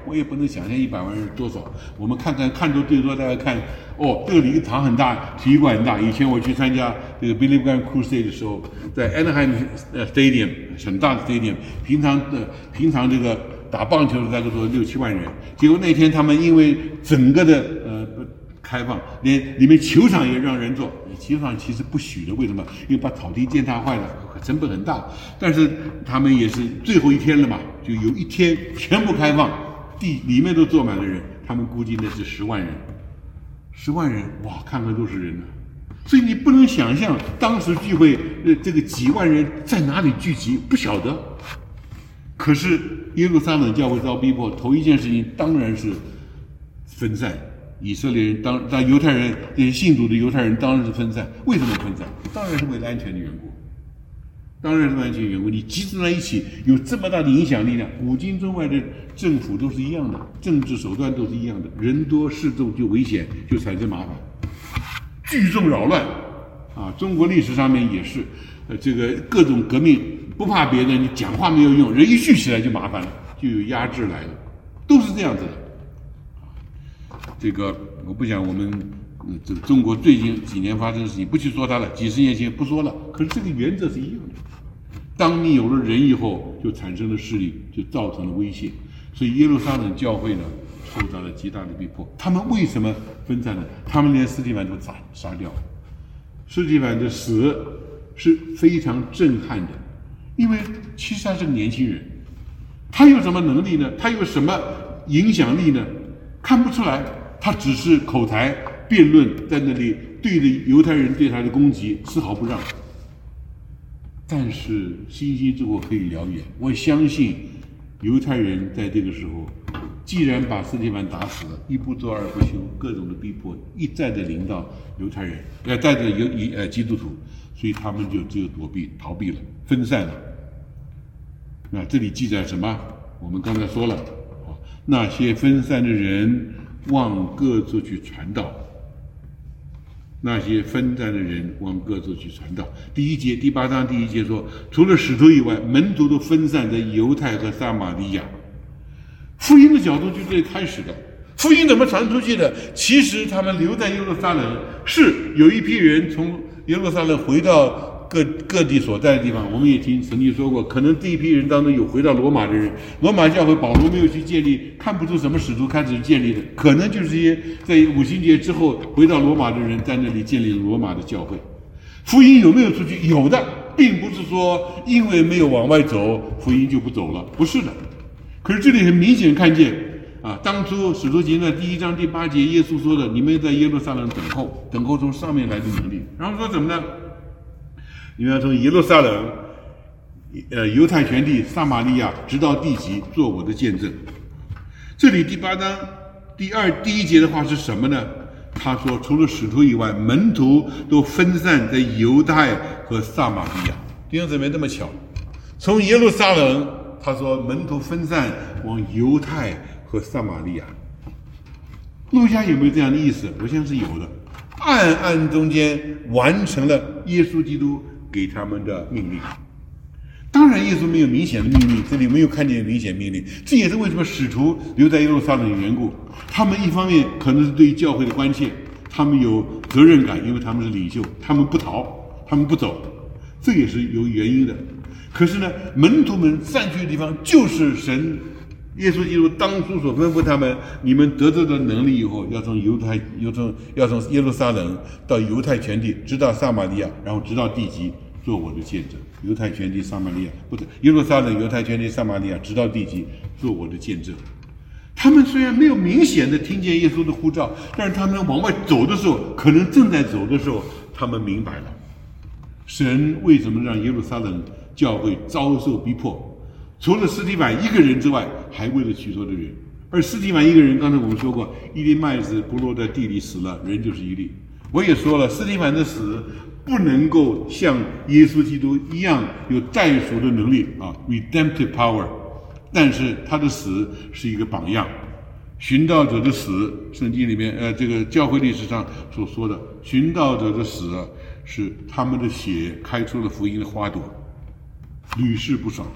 我也不能想象一百万人多少。我们看看看多最多大概看，哦，这个礼堂很大，体育馆很大。以前我去参加这个 Billy Graham Crusade 的时候，在 Anaheim Stadium 很大的 Stadium， 平常的平常这个打棒球的大概都六七万人，结果那天他们因为整个的呃开放，连里面球场也让人坐，球场其实不许的，为什么？因为把草地践踏坏了，成本很大。但是他们也是最后一天了嘛，就有一天全部开放，地里面都坐满了人，他们估计那是十万人，十万人，哇，看看都是人呢。所以你不能想象当时聚会，呃，这个几万人在哪里聚集，不晓得。可是耶路撒冷教会遭逼迫，头一件事情当然是分散。以色列人当当犹太人，这些信主的犹太人当然是分散。为什么分散？当然是为了安全的缘故。当然是为了安全的缘故。你集中在一起，有这么大的影响力量，古今中外的政府都是一样的，政治手段都是一样的。人多势众就危险，就产生麻烦。聚众扰乱，啊，中国历史上面也是，呃，这个各种革命不怕别的，你讲话没有用，人一聚起来就麻烦了，就有压制来了，都是这样子的。这个我不讲我们、嗯、这个中国最近几年发生的事情，不去说它了，几十年前不说了。可是这个原则是一样的。当你有了人以后，就产生了势力，就造成了威胁。所以耶路撒冷教会呢，受到了极大的逼迫。他们为什么分散呢？他们连司提反都杀杀掉。司提反的死是非常震撼的，因为其实他是个年轻人，他有什么能力呢？他有什么影响力呢？看不出来。他只是口才辩论，在那里对着犹太人对他的攻击丝毫不让。但是星星之火可以燎原，我相信犹太人在这个时候，既然把司提反打死了，一不做二不休，各种的逼迫一再的临到犹太人，呃，带着犹呃基督徒，所以他们就只有躲避逃避了，分散了。那这里记载什么？我们刚才说了，那些分散的人往各处去传道，那些分散的人往各处去传道。第一节第八章第一节说，除了使徒以外，门徒都分散在犹太和撒玛利亚。福音的角度就这里开始的。福音怎么传出去的？其实他们留在耶路撒冷，是有一批人从耶路撒冷回到各各地所在的地方。我们也听曾经说过，可能这一批人当中有回到罗马的人，罗马教会保罗没有去建立，看不出什么使徒开始建立的，可能就是这些在五旬节之后回到罗马的人在那里建立了罗马的教会。福音有没有出去？有的，并不是说因为没有往外走，福音就不走了，不是的。可是这里很明显看见啊，当初使徒行传第一章第八节，耶稣说的，你们在耶路撒冷等候，等候从上面来的能力。然后说什么呢？你们要从耶路撒冷、呃犹太全地、撒玛利亚，直到地极，做我的见证。这里第八章第二第一节的话是什么呢？他说，除了使徒以外，门徒都分散在犹太和撒玛利亚。弟兄姊妹，这么巧，从耶路撒冷，他说门徒分散往犹太和撒玛利亚。路加有没有这样的意思？我相信是有的，暗暗中间完成了耶稣基督给他们的命令。当然耶稣没有明显的命令，这里没有看见明显命令，这也是为什么使徒留在耶路撒冷的缘故。他们一方面可能是对于教会的关切，他们有责任感，因为他们是领袖，他们不逃，他们不走，这也是有原因的。可是呢，门徒们散去的地方，就是神耶稣基督当初所吩咐他们，你们得到的能力以后，要从犹太，要从要从耶路撒冷到犹太全地，直到撒玛利亚，然后直到地极，做我的见证。犹太全地、撒玛利亚，不对，耶路撒冷、犹太全地、撒玛利亚，直到地极，做我的见证。他们虽然没有明显的听见耶稣的呼召，但是他们往外走的时候，可能正在走的时候，他们明白了，神为什么让耶路撒冷教会遭受逼迫。除了司提反一个人之外，还为了许多的人。而司提反一个人，刚才我们说过，一粒麦子不落在地里死了，人就是一粒。我也说了，司提反的死不能够像耶稣基督一样有代赎的能力啊 ，redemptive power。但是他的死是一个榜样。寻道者的死，圣经里面呃，这个教会历史上所说的寻道者的死，是他们的血开出了福音的花朵，屡试不爽。啊，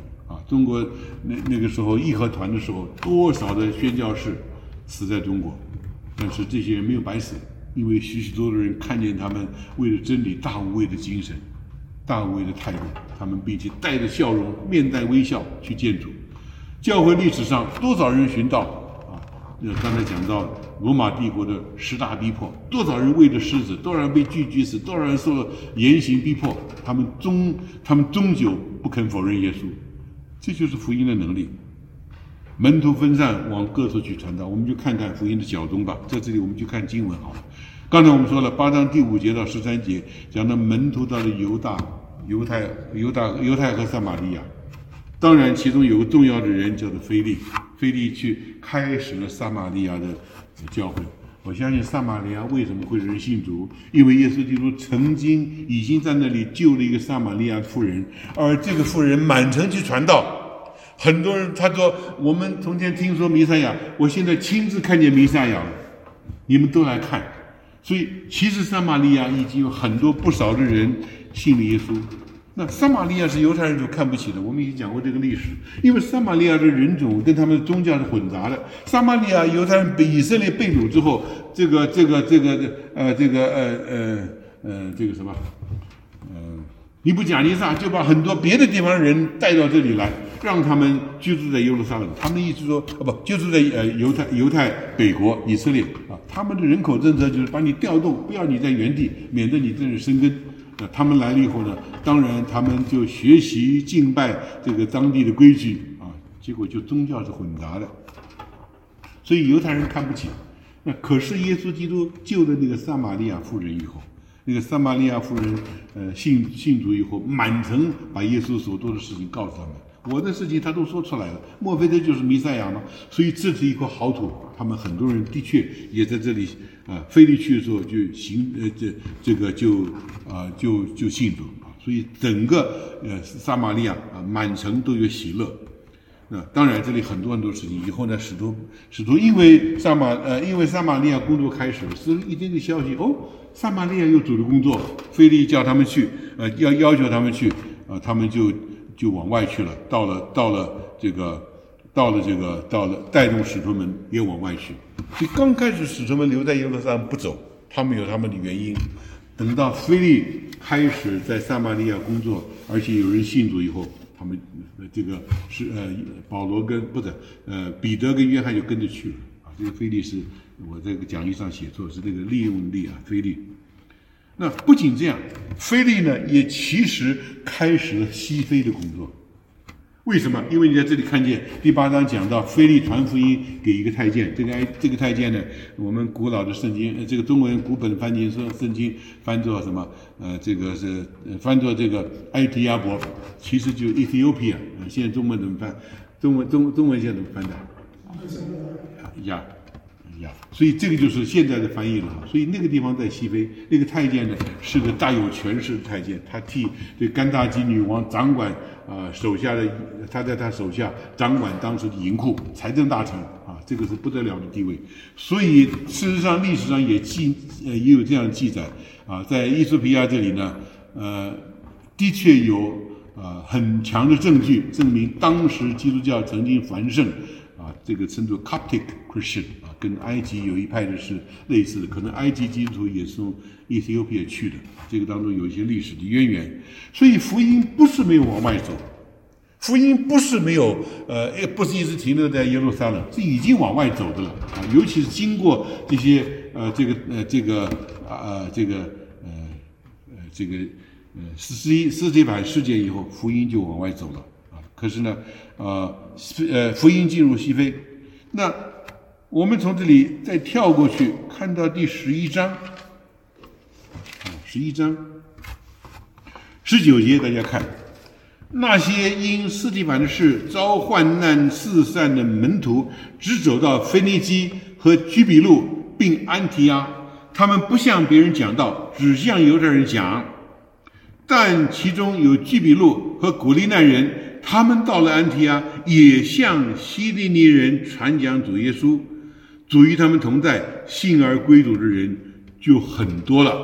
中国那那个时候义和团的时候，多少的宣教士死在中国，但是这些人没有白死，因为许许多多的人看见他们为了真理大无畏的精神、大无畏的态度，他们并且带着笑容、面带微笑去见主。教会历史上多少人寻道啊？那刚才讲到罗马帝国的十大逼迫，多少人为了狮子，多少人被拒绝死，多少人受了严刑逼迫，他们终他们终究不肯否认耶稣。这就是福音的能力。门徒分散往各处去传道，我们就看看福音的脚踪吧。在这里我们就看经文好了。刚才我们说了八章第五节到十三节，讲到门徒到了犹大、犹太、犹大、犹太和撒玛利亚。当然，其中有个重要的人叫做腓利，腓利去开始了撒玛利亚的教会。我相信撒玛利亚为什么会有人信主？因为耶稣基督曾经已经在那里救了一个撒玛利亚妇人，而这个妇人满城去传道。很多人他说，我们从前听说弥赛亚，我现在亲自看见弥赛亚了，你们都来看。所以其实撒玛利亚已经有很多不少的人信了耶稣。那撒玛利亚是犹太人所看不起的，我们已经讲过这个历史，因为撒玛利亚的人种跟他们的宗教是混杂的。撒玛利亚犹太人被以色列被掳之后，这个这个这个呃这个呃呃呃这个什么呃尼布甲尼撒就把很多别的地方人带到这里来，让他们居住在耶路撒冷。他们的意思说，啊不，居住在呃犹太犹太北国以色列啊。他们的人口政策就是把你调动，不要你在原地，免得你在这生根。那他们来了以后呢，当然他们就学习敬拜这个当地的规矩啊，结果就宗教是混杂的，所以犹太人看不起。那可是耶稣基督救了那个撒玛利亚妇人以后，那个撒玛利亚妇人呃信信主以后，满城把耶稣所做的事情告诉他们。我的事情他都说出来了，莫非这就是弥赛亚吗？所以这是一块好土，他们很多人的确也在这里啊、呃，腓利去的时候就行呃这这个就啊、呃、就就信主啊，所以整个呃撒玛利亚啊满城都有喜乐。那当然这里很多很多事情，以后呢使徒使徒因为撒玛呃因为撒玛利亚工作开始了，是一听个消息哦，撒玛利亚有主的工作，腓利叫他们去呃要要求他们去啊、呃，他们就。就往外去了，到了到了这个，到了这个，到了带动使徒们也往外去。所以刚开始使徒们留在耶路撒冷不走，他们有他们的原因。等到腓利开始在撒玛利亚工作，而且有人信主以后，他们这个是呃保罗跟不是呃彼得跟约翰就跟着去了啊。这个腓利是我这个讲义上写错，是这个利用力啊，腓利。那不仅这样，腓利呢也其实开始了西非的工作。为什么？因为你在这里看见第八章讲到腓利传福音给一个太监，这个这个太监呢，我们古老的圣经，这个中文古本翻译说圣经翻作什么？呃，这个是翻作这个埃提亚伯，其实就 Ethiopia。现在中文怎么翻？中文中中文现在怎么翻的？呀。呀，所以这个就是现在的翻译了。所以那个地方在西非，那个太监呢是个大有权势的太监，他替这甘大基女王掌管啊、呃、手下的，他在他手下掌管当时的银库，财政大臣啊，这个是不得了的地位。所以事实上历史上也记呃也有这样的记载啊，在伊索比亚这里呢，呃，的确有呃很强的证据证明当时基督教曾经繁盛啊，这个称作 Coptic Christian 啊。跟埃及有一派的是类似的，可能埃及基督徒也是从 Ethiopia 去的，这个当中有一些历史的渊源。所以福音不是没有往外走，福音不是没有呃，不是一直停留在耶路撒冷，是已经往外走的了啊。尤其是经过这些呃这个呃这个啊、呃、这个呃呃这个呃斯斯斯提反事件以后，福音就往外走了啊。可是呢，呃呃福音进入西非，那。我们从这里再跳过去，看到第十一章，啊，十一章十九节，大家看，那些因斯提反的事遭患难四散的门徒，只走到腓尼基和居比路并安提阿，他们不向别人讲道，只向犹太人讲。但其中有居比路和古利奈人，他们到了安提阿，也向希利尼人传讲主耶稣。主与他们同在，信而归主的人就很多了。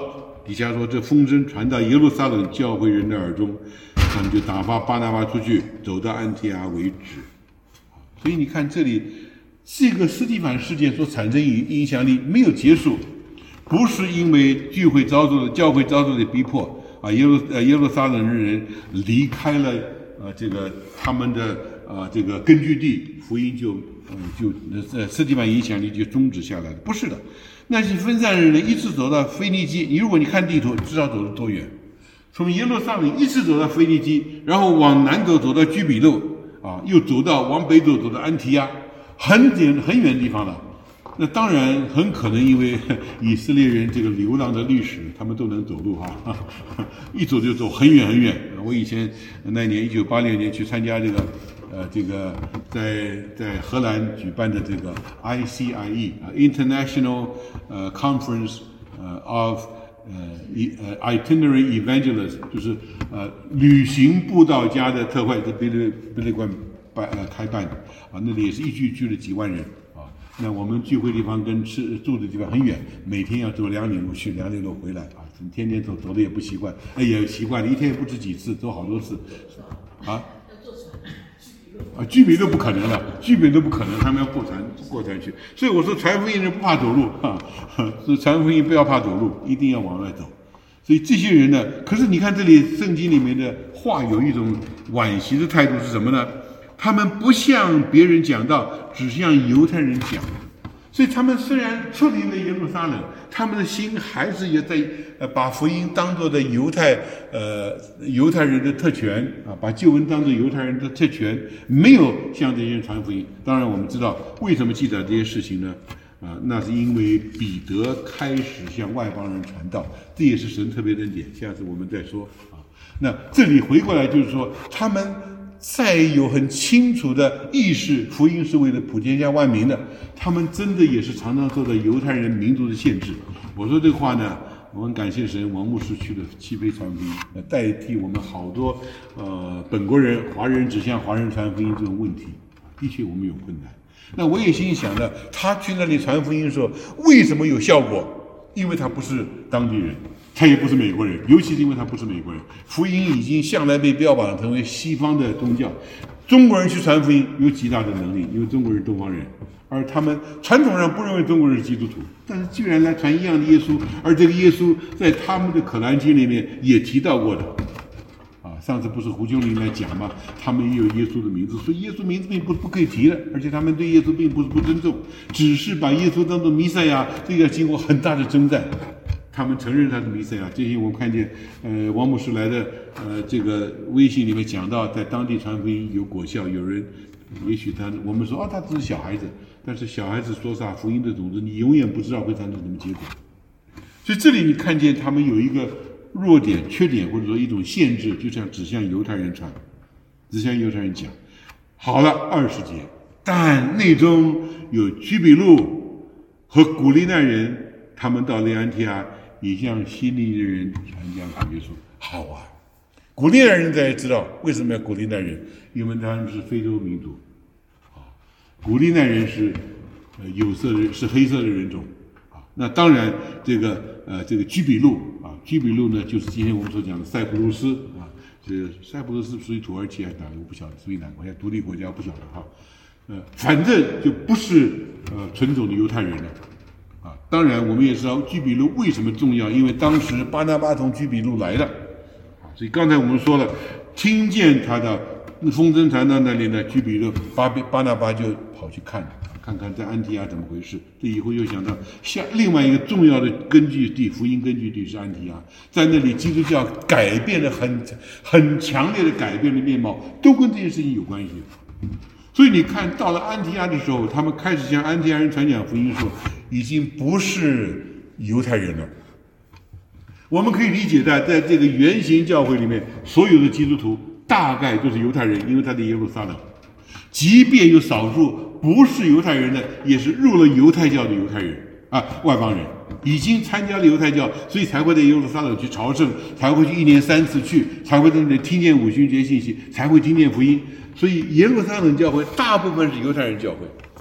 底下说这风声传到耶路撒冷教会人的耳中，他们就打发巴拿巴出去，走到安提阿为止。所以你看这里，这个斯蒂凡事件所产生影影响力没有结束，不是因为聚会遭受的教会遭受的逼迫啊，耶路呃耶路撒冷人离开了呃这个他们的呃这个根据地，福音就呃就呃斯蒂凡影响力就终止下来了，不是的。那些分散人呢，一直走到腓尼基。你如果你看地图，知道走了多远？从耶路撒冷一直走到腓尼基，然后往南走走到居比路，啊，又走到往北走走到安提亚，很远很远的地方了。那当然很可能因为以色列人这个流浪的历史，他们都能走路哈、啊，一走就走很远很远。我以前那年一九八六年去参加这个。呃，这个在在荷兰举办的这个 I C I E 啊 International 呃 Conference 呃 of 呃呃 Itinerary Evangelists， 就是呃旅行布道家的特会，在比利比利馆办呃开办的啊，那里也是一聚聚了几万人啊。那我们聚会地方跟吃住的地方很远，每天要走两里路去，两里路回来啊，天天走走的也不习惯，哎也习惯了，一天也不止几次，走好多次啊。啊，居民都不可能了，居民都不可能，他们要过船过船去。所以我说，传福音人不怕走路啊，所以传福音不要怕走路，一定要往外走。所以这些人呢，可是你看这里圣经里面的话有一种惋惜的态度是什么呢？他们不向别人讲道，只向犹太人讲。所以他们虽然出离了耶路撒冷，他们的心还是也在呃把福音当作的犹太呃犹太人的特权啊，把救恩当作犹太人的特权，没有向这些人传福音。当然我们知道为什么记载这些事情呢？啊，那是因为彼得开始向外邦人传道，这也是神特别的恩典。下次我们再说啊。那这里回过来就是说，他们再有很清楚的意识，福音是为了普天下万民的，他们真的也是常常受到犹太人民族的限制。我说这个话呢，我们感谢神，王牧师去了七杯传福音，呃，代替我们好多呃本国人、华人只向华人传福音这种问题，的确我们有困难。那我也心里想着，他去那里传福音的时候，为什么有效果？因为他不是当地人。他也不是美国人，尤其是因为他不是美国人，福音已经向来被标榜成为西方的宗教。中国人去传福音有极大的能力，因为中国人东方人，而他们传统上不认为中国人是基督徒，但是居然来传一样的耶稣，而这个耶稣在他们的可兰经里面也提到过的。啊，上次不是胡琼林来讲吗？他们也有耶稣的名字，所以耶稣名字并不是不可以提的，而且他们对耶稣并不是不尊重，只是把耶稣当作弥赛亚，这个经过很大的征战。他们承认他是弥赛亚。最近我看见，呃，王牧师来的，呃，这个微信里面讲到，在当地传福音有果效，有人，也许他，我们说啊，他只是小孩子，但是小孩子说啥福音的种子，你永远不知道会产生什么结果。所以这里你看见他们有一个弱点、缺点，或者说一种限制，就像只向犹太人传，只向犹太人讲。好了，二十节，但内中有居比路和古利奈人，他们到了安提阿。也向希利尼人传讲主耶稣。好啊，古利奈人大家知道为什么要古利奈人？因为他们是非洲民族，啊，古利奈人是呃有色人，是黑色的人种，啊，那当然这个呃这个居比路啊，居比路呢就是今天我们所讲的塞浦路斯啊，这个塞浦路斯属于土耳其还是哪里我不晓得，属于哪个国家独立国家不晓得哈，呃，反正就不是呃纯种的犹太人了。啊，当然我们也知道居比路为什么重要，因为当时巴拿巴从居比路来的，啊，所以刚才我们说了，听见他的风声传到那里呢，居比路巴巴拿巴就跑去看，看看在安提阿怎么回事。这以后又想到下另外一个重要的根据地，福音根据地是安提阿，在那里基督教改变了很很强烈的改变了面貌，都跟这件事情有关系。所以你看到了安提阿的时候，他们开始向安提阿人传讲福音的时候，已经不是犹太人了。我们可以理解在在这个原型教会里面，所有的基督徒大概都是犹太人，因为他在耶路撒冷。即便有少数不是犹太人的，也是入了犹太教的犹太人啊，外邦人已经参加了犹太教，所以才会在耶路撒冷去朝圣，才会去一年三次去，才会在那里听见五旬节信息，才会听见福音。所以耶路撒冷教会大部分是犹太人教会，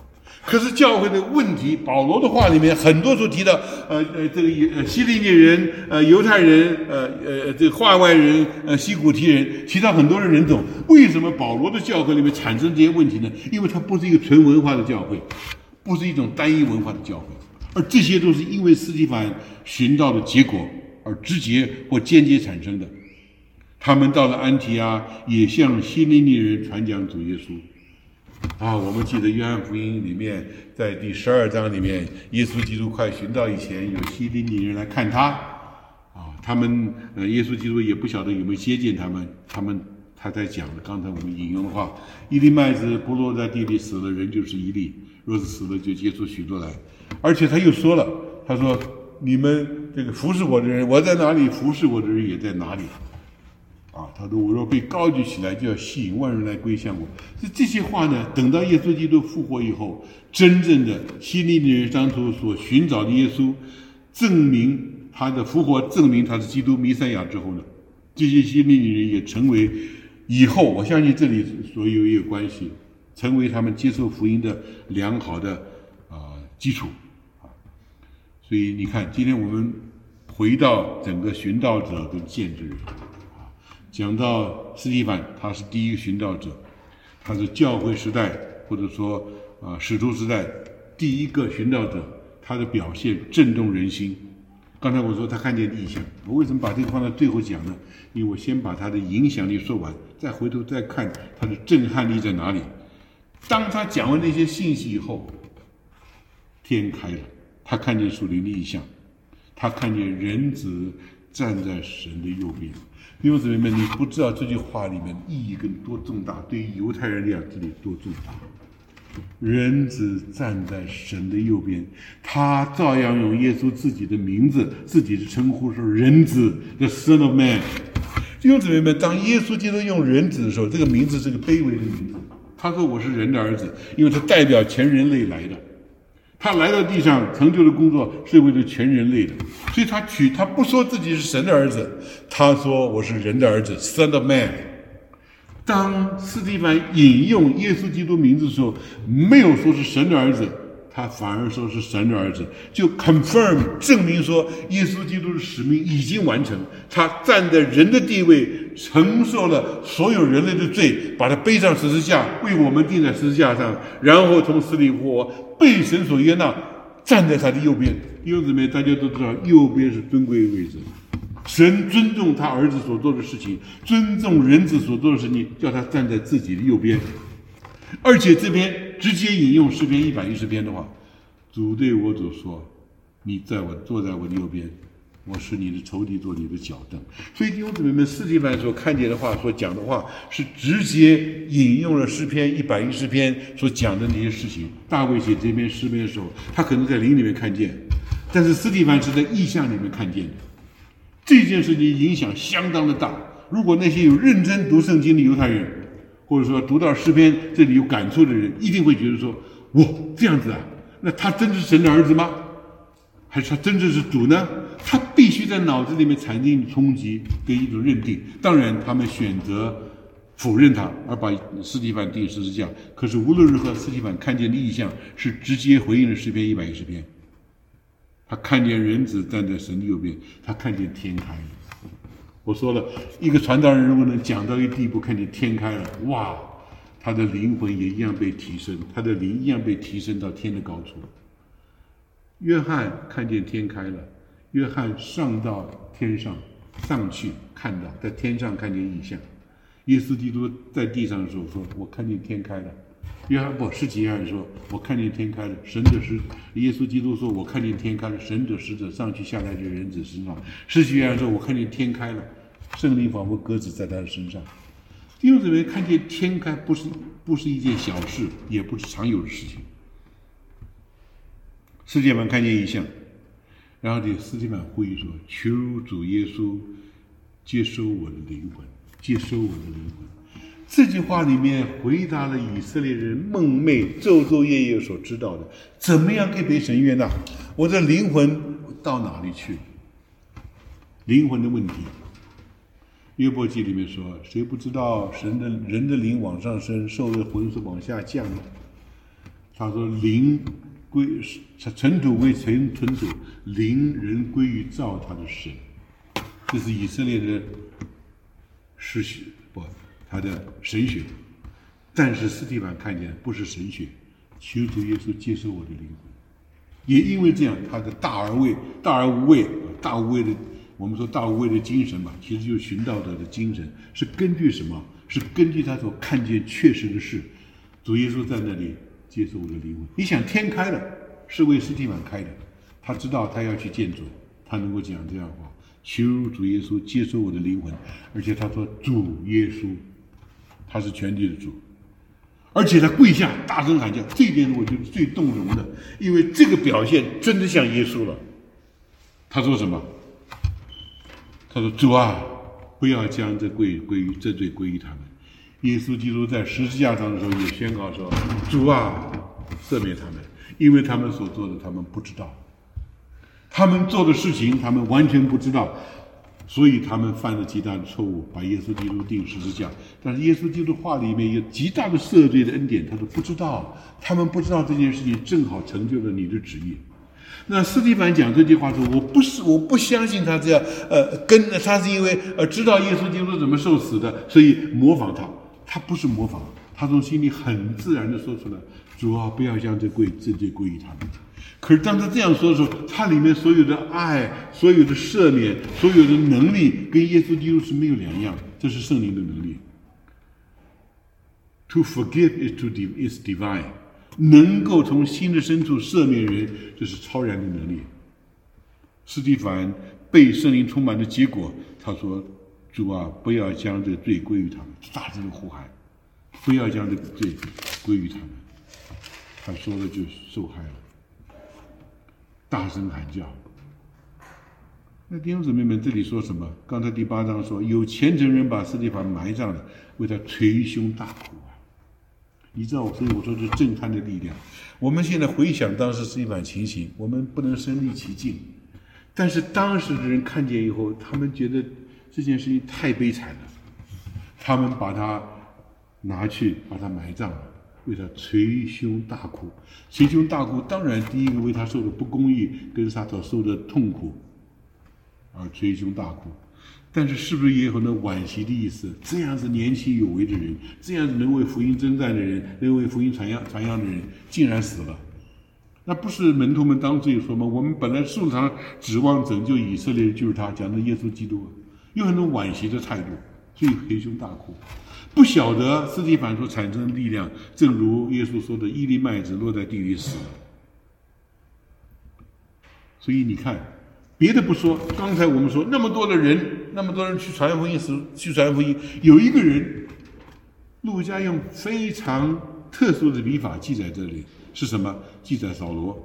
可是教会的问题，保罗的话里面很多时候提到，呃呃，这个呃希利尼人、呃犹太人、呃呃这个化外人、呃西古提人，提到很多的人种。为什么保罗的教会里面产生这些问题呢？因为它不是一个纯文化的教会，不是一种单一文化的教会，而这些都是因为司提反寻道的结果而直接或间接产生的。他们到了安提阿，也向希利尼人传讲主耶稣。啊，我们记得约翰福音里面，在第十二章里面，耶稣基督快寻道以前，有希利尼人来看他，啊，他们呃，耶稣基督也不晓得有没有接见他们，他们他在讲的，刚才我们引用的话，一粒麦子不落在地里死了，人就是一粒；若是死了，就结出许多来。而且他又说了，他说：“你们这个服侍我的人，我在哪里，服侍我的人也在哪里。”啊，他说：“我若被高举起来，就要吸引万人来归向我。”这这些话呢，等到耶稣基督复活以后，真正的希利尼人当初所寻找的耶稣，证明他的复活，证明他是基督弥赛亚之后呢，这些希利尼人也成为以后，我相信这里所有也有关系，成为他们接受福音的良好的啊、呃、基础啊。所以你看，今天我们回到整个寻道者跟见证人。讲到司提反，他是第一个寻道者，他是教会时代或者说啊、呃、使徒时代第一个寻道者，他的表现震动人心。刚才我说他看见异象，我为什么把这个放在最后讲呢？因为我先把他的影响力说完，再回头再看他的震撼力在哪里。当他讲完那些信息以后，天开了，他看见属灵的异象，他看见人子站在神的右边。弟兄姊妹们，你不知道这句话里面意义跟多重大，对于犹太人来讲，这里多重大。人子站在神的右边，他照样用耶稣自己的名字、自己的称呼说人子 ，the Son of Man。弟兄姊妹们，当耶稣基督用人子的时候，这个名字是个卑微的名字。他说我是人的儿子，因为他代表全人类来的。他来到地上成就的工作是为了全人类的，所以他取他不说自己是神的儿子，他说我是人的儿子 ，Son of Man。当司提反引用耶稣基督名字的时候，没有说是神的儿子，他反而说是神的儿子，就 confirm 证明说耶稣基督的使命已经完成，他站在人的地位，承受了所有人类的罪，把他背上十字架，为我们钉在十字架上，然后从死里复活，被神所悦纳，站在他的右边。弟兄姊妹，大家都知道，右边是尊贵位置。神尊重他儿子所做的事情，尊重人子所做的事情，叫他站在自己的右边。而且这边直接引用诗篇一百一十篇的话，主对我主说：“你在我坐在我的右边，我是你的仇敌，做你的脚凳。”所以弟兄姊妹们，司提反所看见的话，所讲的话，是直接引用了诗篇一百一十篇所讲的那些事情。大卫写这篇诗篇的时候，他可能在灵里面看见，但是司提反是在意象里面看见的。这件事情影响相当的大。如果那些有认真读圣经的犹太人，或者说读到诗篇这里有感触的人，一定会觉得说：“哇，这样子啊，那他真是神的儿子吗？还是他真正是主呢？”他必须在脑子里面产生冲击跟一种认定。当然，他们选择否认他，而把司提反钉十字架。可是无论如何，司提反看见的异象是直接回应了诗篇一百一十篇。他看见人子站在神的右边，他看见天开了。我说了，一个传道人如果能讲到一地步，看见天开了，哇，他的灵魂也一样被提升，他的灵一样被提升到天的高处。约翰看见天开了，约翰上到天上，上去看到，在天上看见异象。耶稣基督在地上的时候说：“我看见天开了。”约翰不是约翰说：“我看见天开了。”神的使耶稣基督说：“我看见天开了。”神的使者上去下来，就人子身上。是约翰说：“我看见天开了。”圣灵仿佛鸽子在他的身上。弟兄姊妹，看见天开不是不是一件小事，也不是常有的事情。司提反看见异象，然后这司提反呼吁说：“求主耶稣接收我的灵魂，接收我的灵魂。”这句话里面回答了以色列人梦寐昼昼夜夜所知道的，怎么样可以被神悦纳？我的灵魂到哪里去？灵魂的问题。约伯记里面说：“谁不知道神的人的灵往上升，兽的魂是往下降呢？” 他说灵归尘土归尘尘土，灵人归于造他的神。这是以色列的诗学，不，他的神学。但是司提反看见不是神学，求主耶稣接受我的灵魂。也因为这样，他的大而畏、大而无畏、大无畏的，我们说大无畏的精神吧，其实就是寻道德的精神，是根据什么？是根据他所看见确实的事。主耶稣在那里接受我的灵魂。你想，天开了，是为司提反开的，他知道他要去见主，他能够讲这样的话，求主耶稣接受我的灵魂。而且他说主耶稣，他是全地的主。而且他跪下大声喊叫，这一点我觉得最动容的，因为这个表现真的像耶稣了。他说什么？他说主啊，不要将这归归于这罪归于他们。耶稣基督在十字架上的时候也宣告说，主啊，赦免他们，因为他们所做的他们不知道，他们做的事情他们完全不知道，所以他们犯了极大的错误，把耶稣基督钉十字架。但是耶稣基督话里面有极大的赦罪的恩典，他说不知道，他们不知道这件事情正好成就了你的旨意。那司提反讲这句话说，我不是我不相信他这样，呃，跟他是因为呃知道耶稣基督怎么受死的，所以模仿他。他不是模仿，他从心里很自然的说出来，主啊，不要将这归这罪归于他们。可是当他这样说的时候，他里面所有的爱、所有的赦免、所有的能力，跟耶稣基督是没有两样，这是圣灵的能力。To forgive is to is divine， 能够从心的深处赦免人，这是超然的能力。司提反被圣灵充满的结果，他说，主啊，不要将这罪归于他们，大声的呼喊，不要将这罪归于他们。他说了就受害了，大声喊叫。那弟兄姊妹们，这里说什么？刚才第八章说，有虔诚人把司提反埋葬了，为他捶胸大哭啊！你知道，所以我说这震撼的力量。我们现在回想当时司提反情形，我们不能身临其境，但是当时的人看见以后，他们觉得这件事情太悲惨了，他们把他拿去把他埋葬了，为他捶胸大哭。捶胸大哭，当然第一个为他受的不公义跟他所受的痛苦而捶胸大哭，但是是不是也有那惋惜的意思？这样子年轻有为的人，这样子能为福音征战的人，能为福音传扬传扬的人，竟然死了。那不是门徒们当罪说吗？我们本来素常指望拯救以色列人就是他，讲的耶稣基督，有很多惋惜的态度，所以捶胸大哭。不晓得司提反所产生的力量，正如耶稣说的，一粒麦子落在地里死了。所以你看，别的不说，刚才我们说那么多的人，那么多人去传福音，去传福音，有一个人，路加用非常特殊的笔法记载这里，是什么？记载扫罗。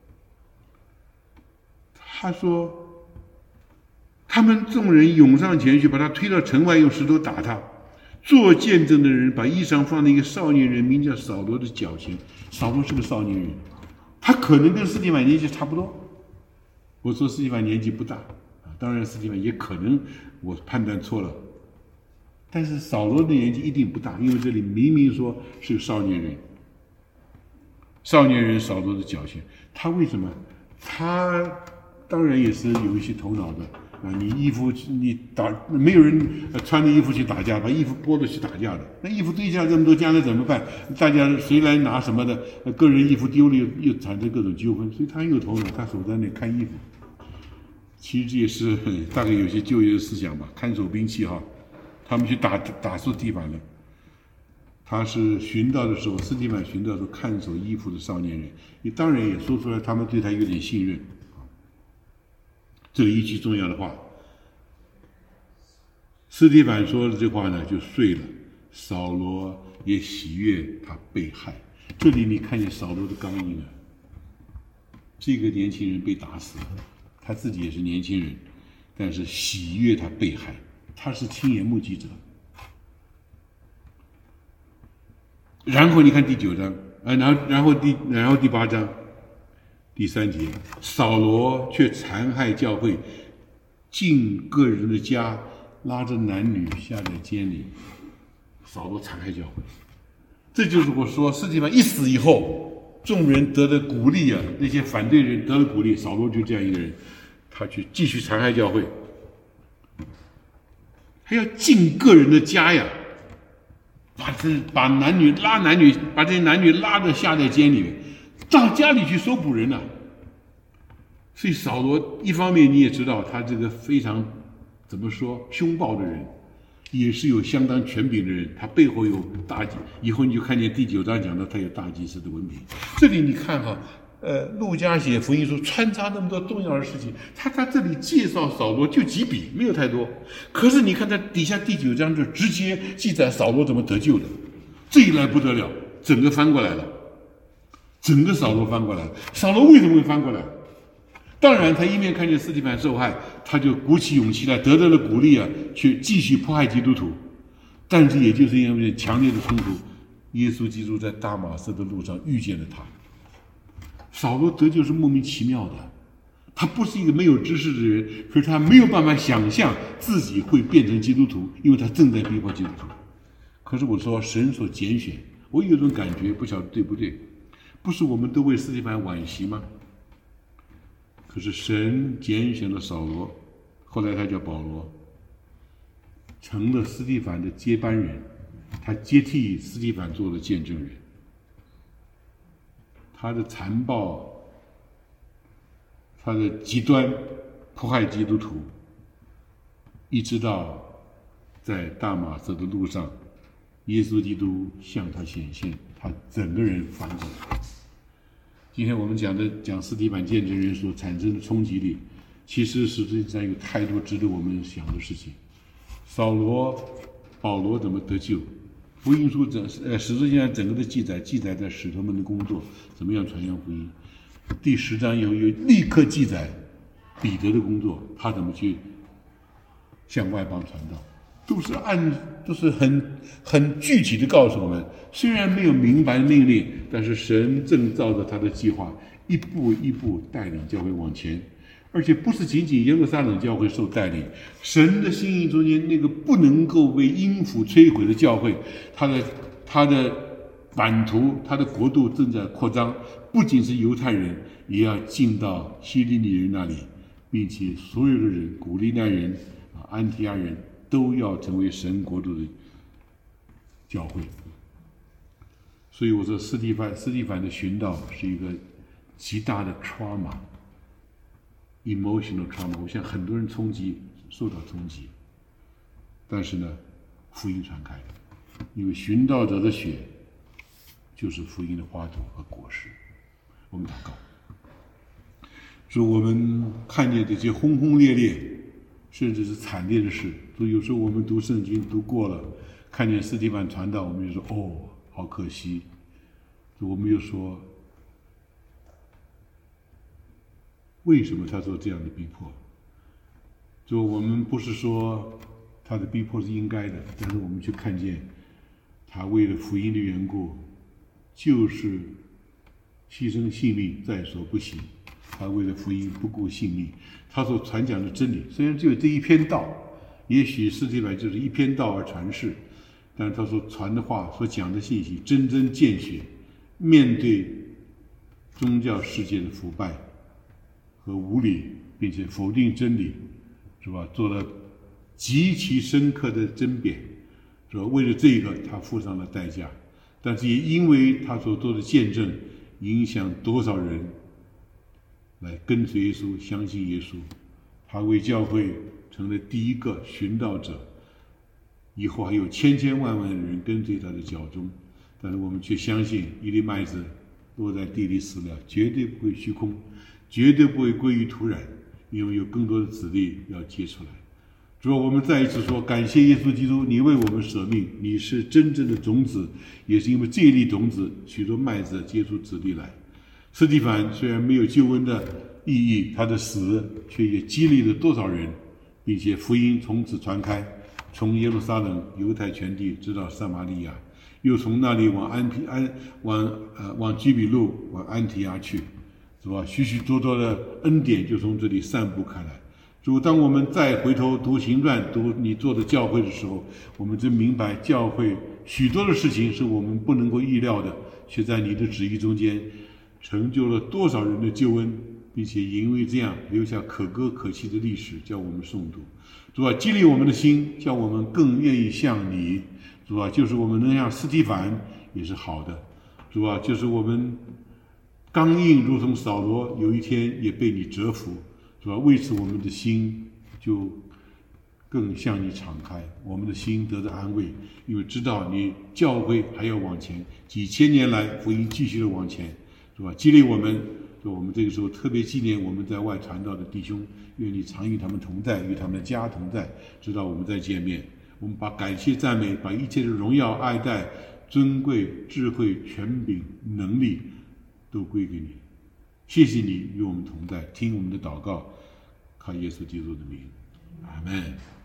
他说，他们众人涌上前去，把他推到城外，用石头打他。做见证的人把衣裳放在一个少年人名叫扫罗的脚前。扫罗是个少年人，他可能跟司提反年纪差不多。我说司提反年纪不大，当然司提反也可能我判断错了，但是扫罗的年纪一定不大，因为这里明明说是个少年人。少年人扫罗的脚前，他为什么？他当然也是有一些头脑的。啊，你衣服你打，没有人穿着衣服去打架，把衣服剥了去打架的。那衣服堆下这么多，将来怎么办？大家谁来拿什么的？个人衣服丢了又又产生各种纠纷，所以他有头脑，他守在那看衣服。其实这也是大概有些旧约的思想吧，看守兵器哈。他们去打打司提反了。他是寻到的时候，司提反寻到的时候看守衣服的少年人，你当然也说出来，他们对他有点信任。这里一句重要的话，司提反说的这话呢，就碎了。扫罗也喜悦他被害。这里你看见扫罗的刚硬啊，这个年轻人被打死了，他自己也是年轻人，但是喜悦他被害，他是亲眼目击者。然后你看第九章，啊，然后然后第然后第八章。第三节，扫罗却残害教会，进个人的家，拉着男女下在监里。扫罗残害教会，这就是我说司提反一死以后， 众人得了鼓励啊，那些反对人得了鼓励，扫罗就这样一个人，他去继续残害教会，还要进个人的家呀，把这把男女拉男女，把这些男女拉着下在监里面，到家里去搜捕人啊。所以扫罗一方面你也知道，他这个非常怎么说凶暴的人，也是有相当权柄的人，他背后有大祭，以后你就看见第九章讲到他有大祭司的文凭。这里你看哈，呃，路加写福音书穿插那么多重要的事情，他他这里介绍扫罗就几笔，没有太多。可是你看他底下第九章就直接记载扫罗怎么得救的，这一来不得了，整个翻过来了，整个扫罗翻过来了。扫罗为什么会翻过来？当然，他一面看见司提反受害，他就鼓起勇气来，得到了鼓励啊，去继续迫害基督徒。但是，也就是因为强烈的冲突，耶稣基督在大马色的路上遇见了他。扫罗得救是莫名其妙的，他不是一个没有知识的人，可是他没有办法想象自己会变成基督徒，因为他正在逼迫基督徒。可是我说，神所拣选，我有一种感觉，不晓得对不对？不是我们都为司提反惋惜吗？可是神拣选了扫罗，后来他叫保罗，成了司提反的接班人，他接替司提反做了见证人。他的残暴，他的极端迫害基督徒，一直到在大马色的路上，耶稣基督向他显现，他整个人翻过来。今天我们讲的讲司提反见证人所产生的冲击力，其实实际上有太多值得我们想的事情。扫罗、保罗怎么得救？福音书整呃使徒行传整个的记载，记载在使徒们的工作，怎么样传扬福音。第十章有有立刻记载彼得的工作，他怎么去向外邦传道。都是按都是很很具体的告诉我们，虽然没有明白命令，但是神正照着他的计划一步一步带领教会往前，而且不是仅仅耶路撒冷教会受带领，神的心意中间那个不能够被阴府摧毁的教会，他的他的版图，他的国度正在扩张，不仅是犹太人，也要进到希利尼人那里，并且所有的人，古利奈人啊、安提阿人都要成为神国度的教会。所以我说司提反司提反的寻道是一个极大的 trauma emotional trauma， 我想很多人冲击受到冲击，但是呢福音传开了，因为寻道者的血就是福音的花朵和果实。我们祷告，说我们看见这些轰轰烈烈甚至是惨烈的事，所以有时候我们读圣经读过了，看见司提反传道，我们就说哦，好可惜。我们又说，为什么他受这样的逼迫？就我们不是说他的逼迫是应该的，但是我们却看见他为了福音的缘故，就是牺牲性命在所不惜。他为了福音不顾性命，他所传讲的真理虽然只有这一篇道，也许司提反就是一篇道而传世，但是他所传的话，所讲的信息真真见血，面对宗教世界的腐败和无理，并且否定真理，是吧？做了极其深刻的争辩，是吧？为了这个他付上了代价，但是也因为他所做的见证，影响多少人来跟随耶稣，相信耶稣。他为教会成了第一个寻道者，以后还有千千万万的人跟随他的脚踪，但是我们却相信一粒麦子落在地里死了，绝对不会虚空，绝对不会归于土壤，因为有更多的子粒要结出来。主啊，我们再一次说，感谢耶稣基督，你为我们舍命，你是真正的种子，也是因为这一粒种子，许多麦子结出子粒来。司提反虽然没有救恩的意义，他的死却也激励了多少人，并且福音从此传开，从耶路撒冷、犹太全地直到撒玛利亚，又从那里往安提安往呃往居比路往安提阿去，是吧？许许多多的恩典就从这里散布开来。主，当我们再回头读行传，读你做的教会的时候，我们真明白教会许多的事情是我们不能够预料的，却在你的旨意中间成就了多少人的救恩，并且因为这样留下可歌可泣的历史，叫我们诵读。主啊，激励我们的心，叫我们更愿意像你。主啊，就是我们能像司提反也是好的。主啊，就是我们刚硬如同扫罗，有一天也被你折服。主啊，为此我们的心就更向你敞开，我们的心得到安慰，因为知道你教会还要往前，几千年来福音继续的往前，是吧？激励我们，就我们这个时候特别纪念我们在外传道的弟兄，愿你常与他们同在，与他们的家同在，直到我们再见面。我们把感谢赞美，把一切的荣耀爱戴、尊贵、智慧、权柄、能力都归给你。谢谢你与我们同在，听我们的祷告，靠耶稣基督的名，阿们。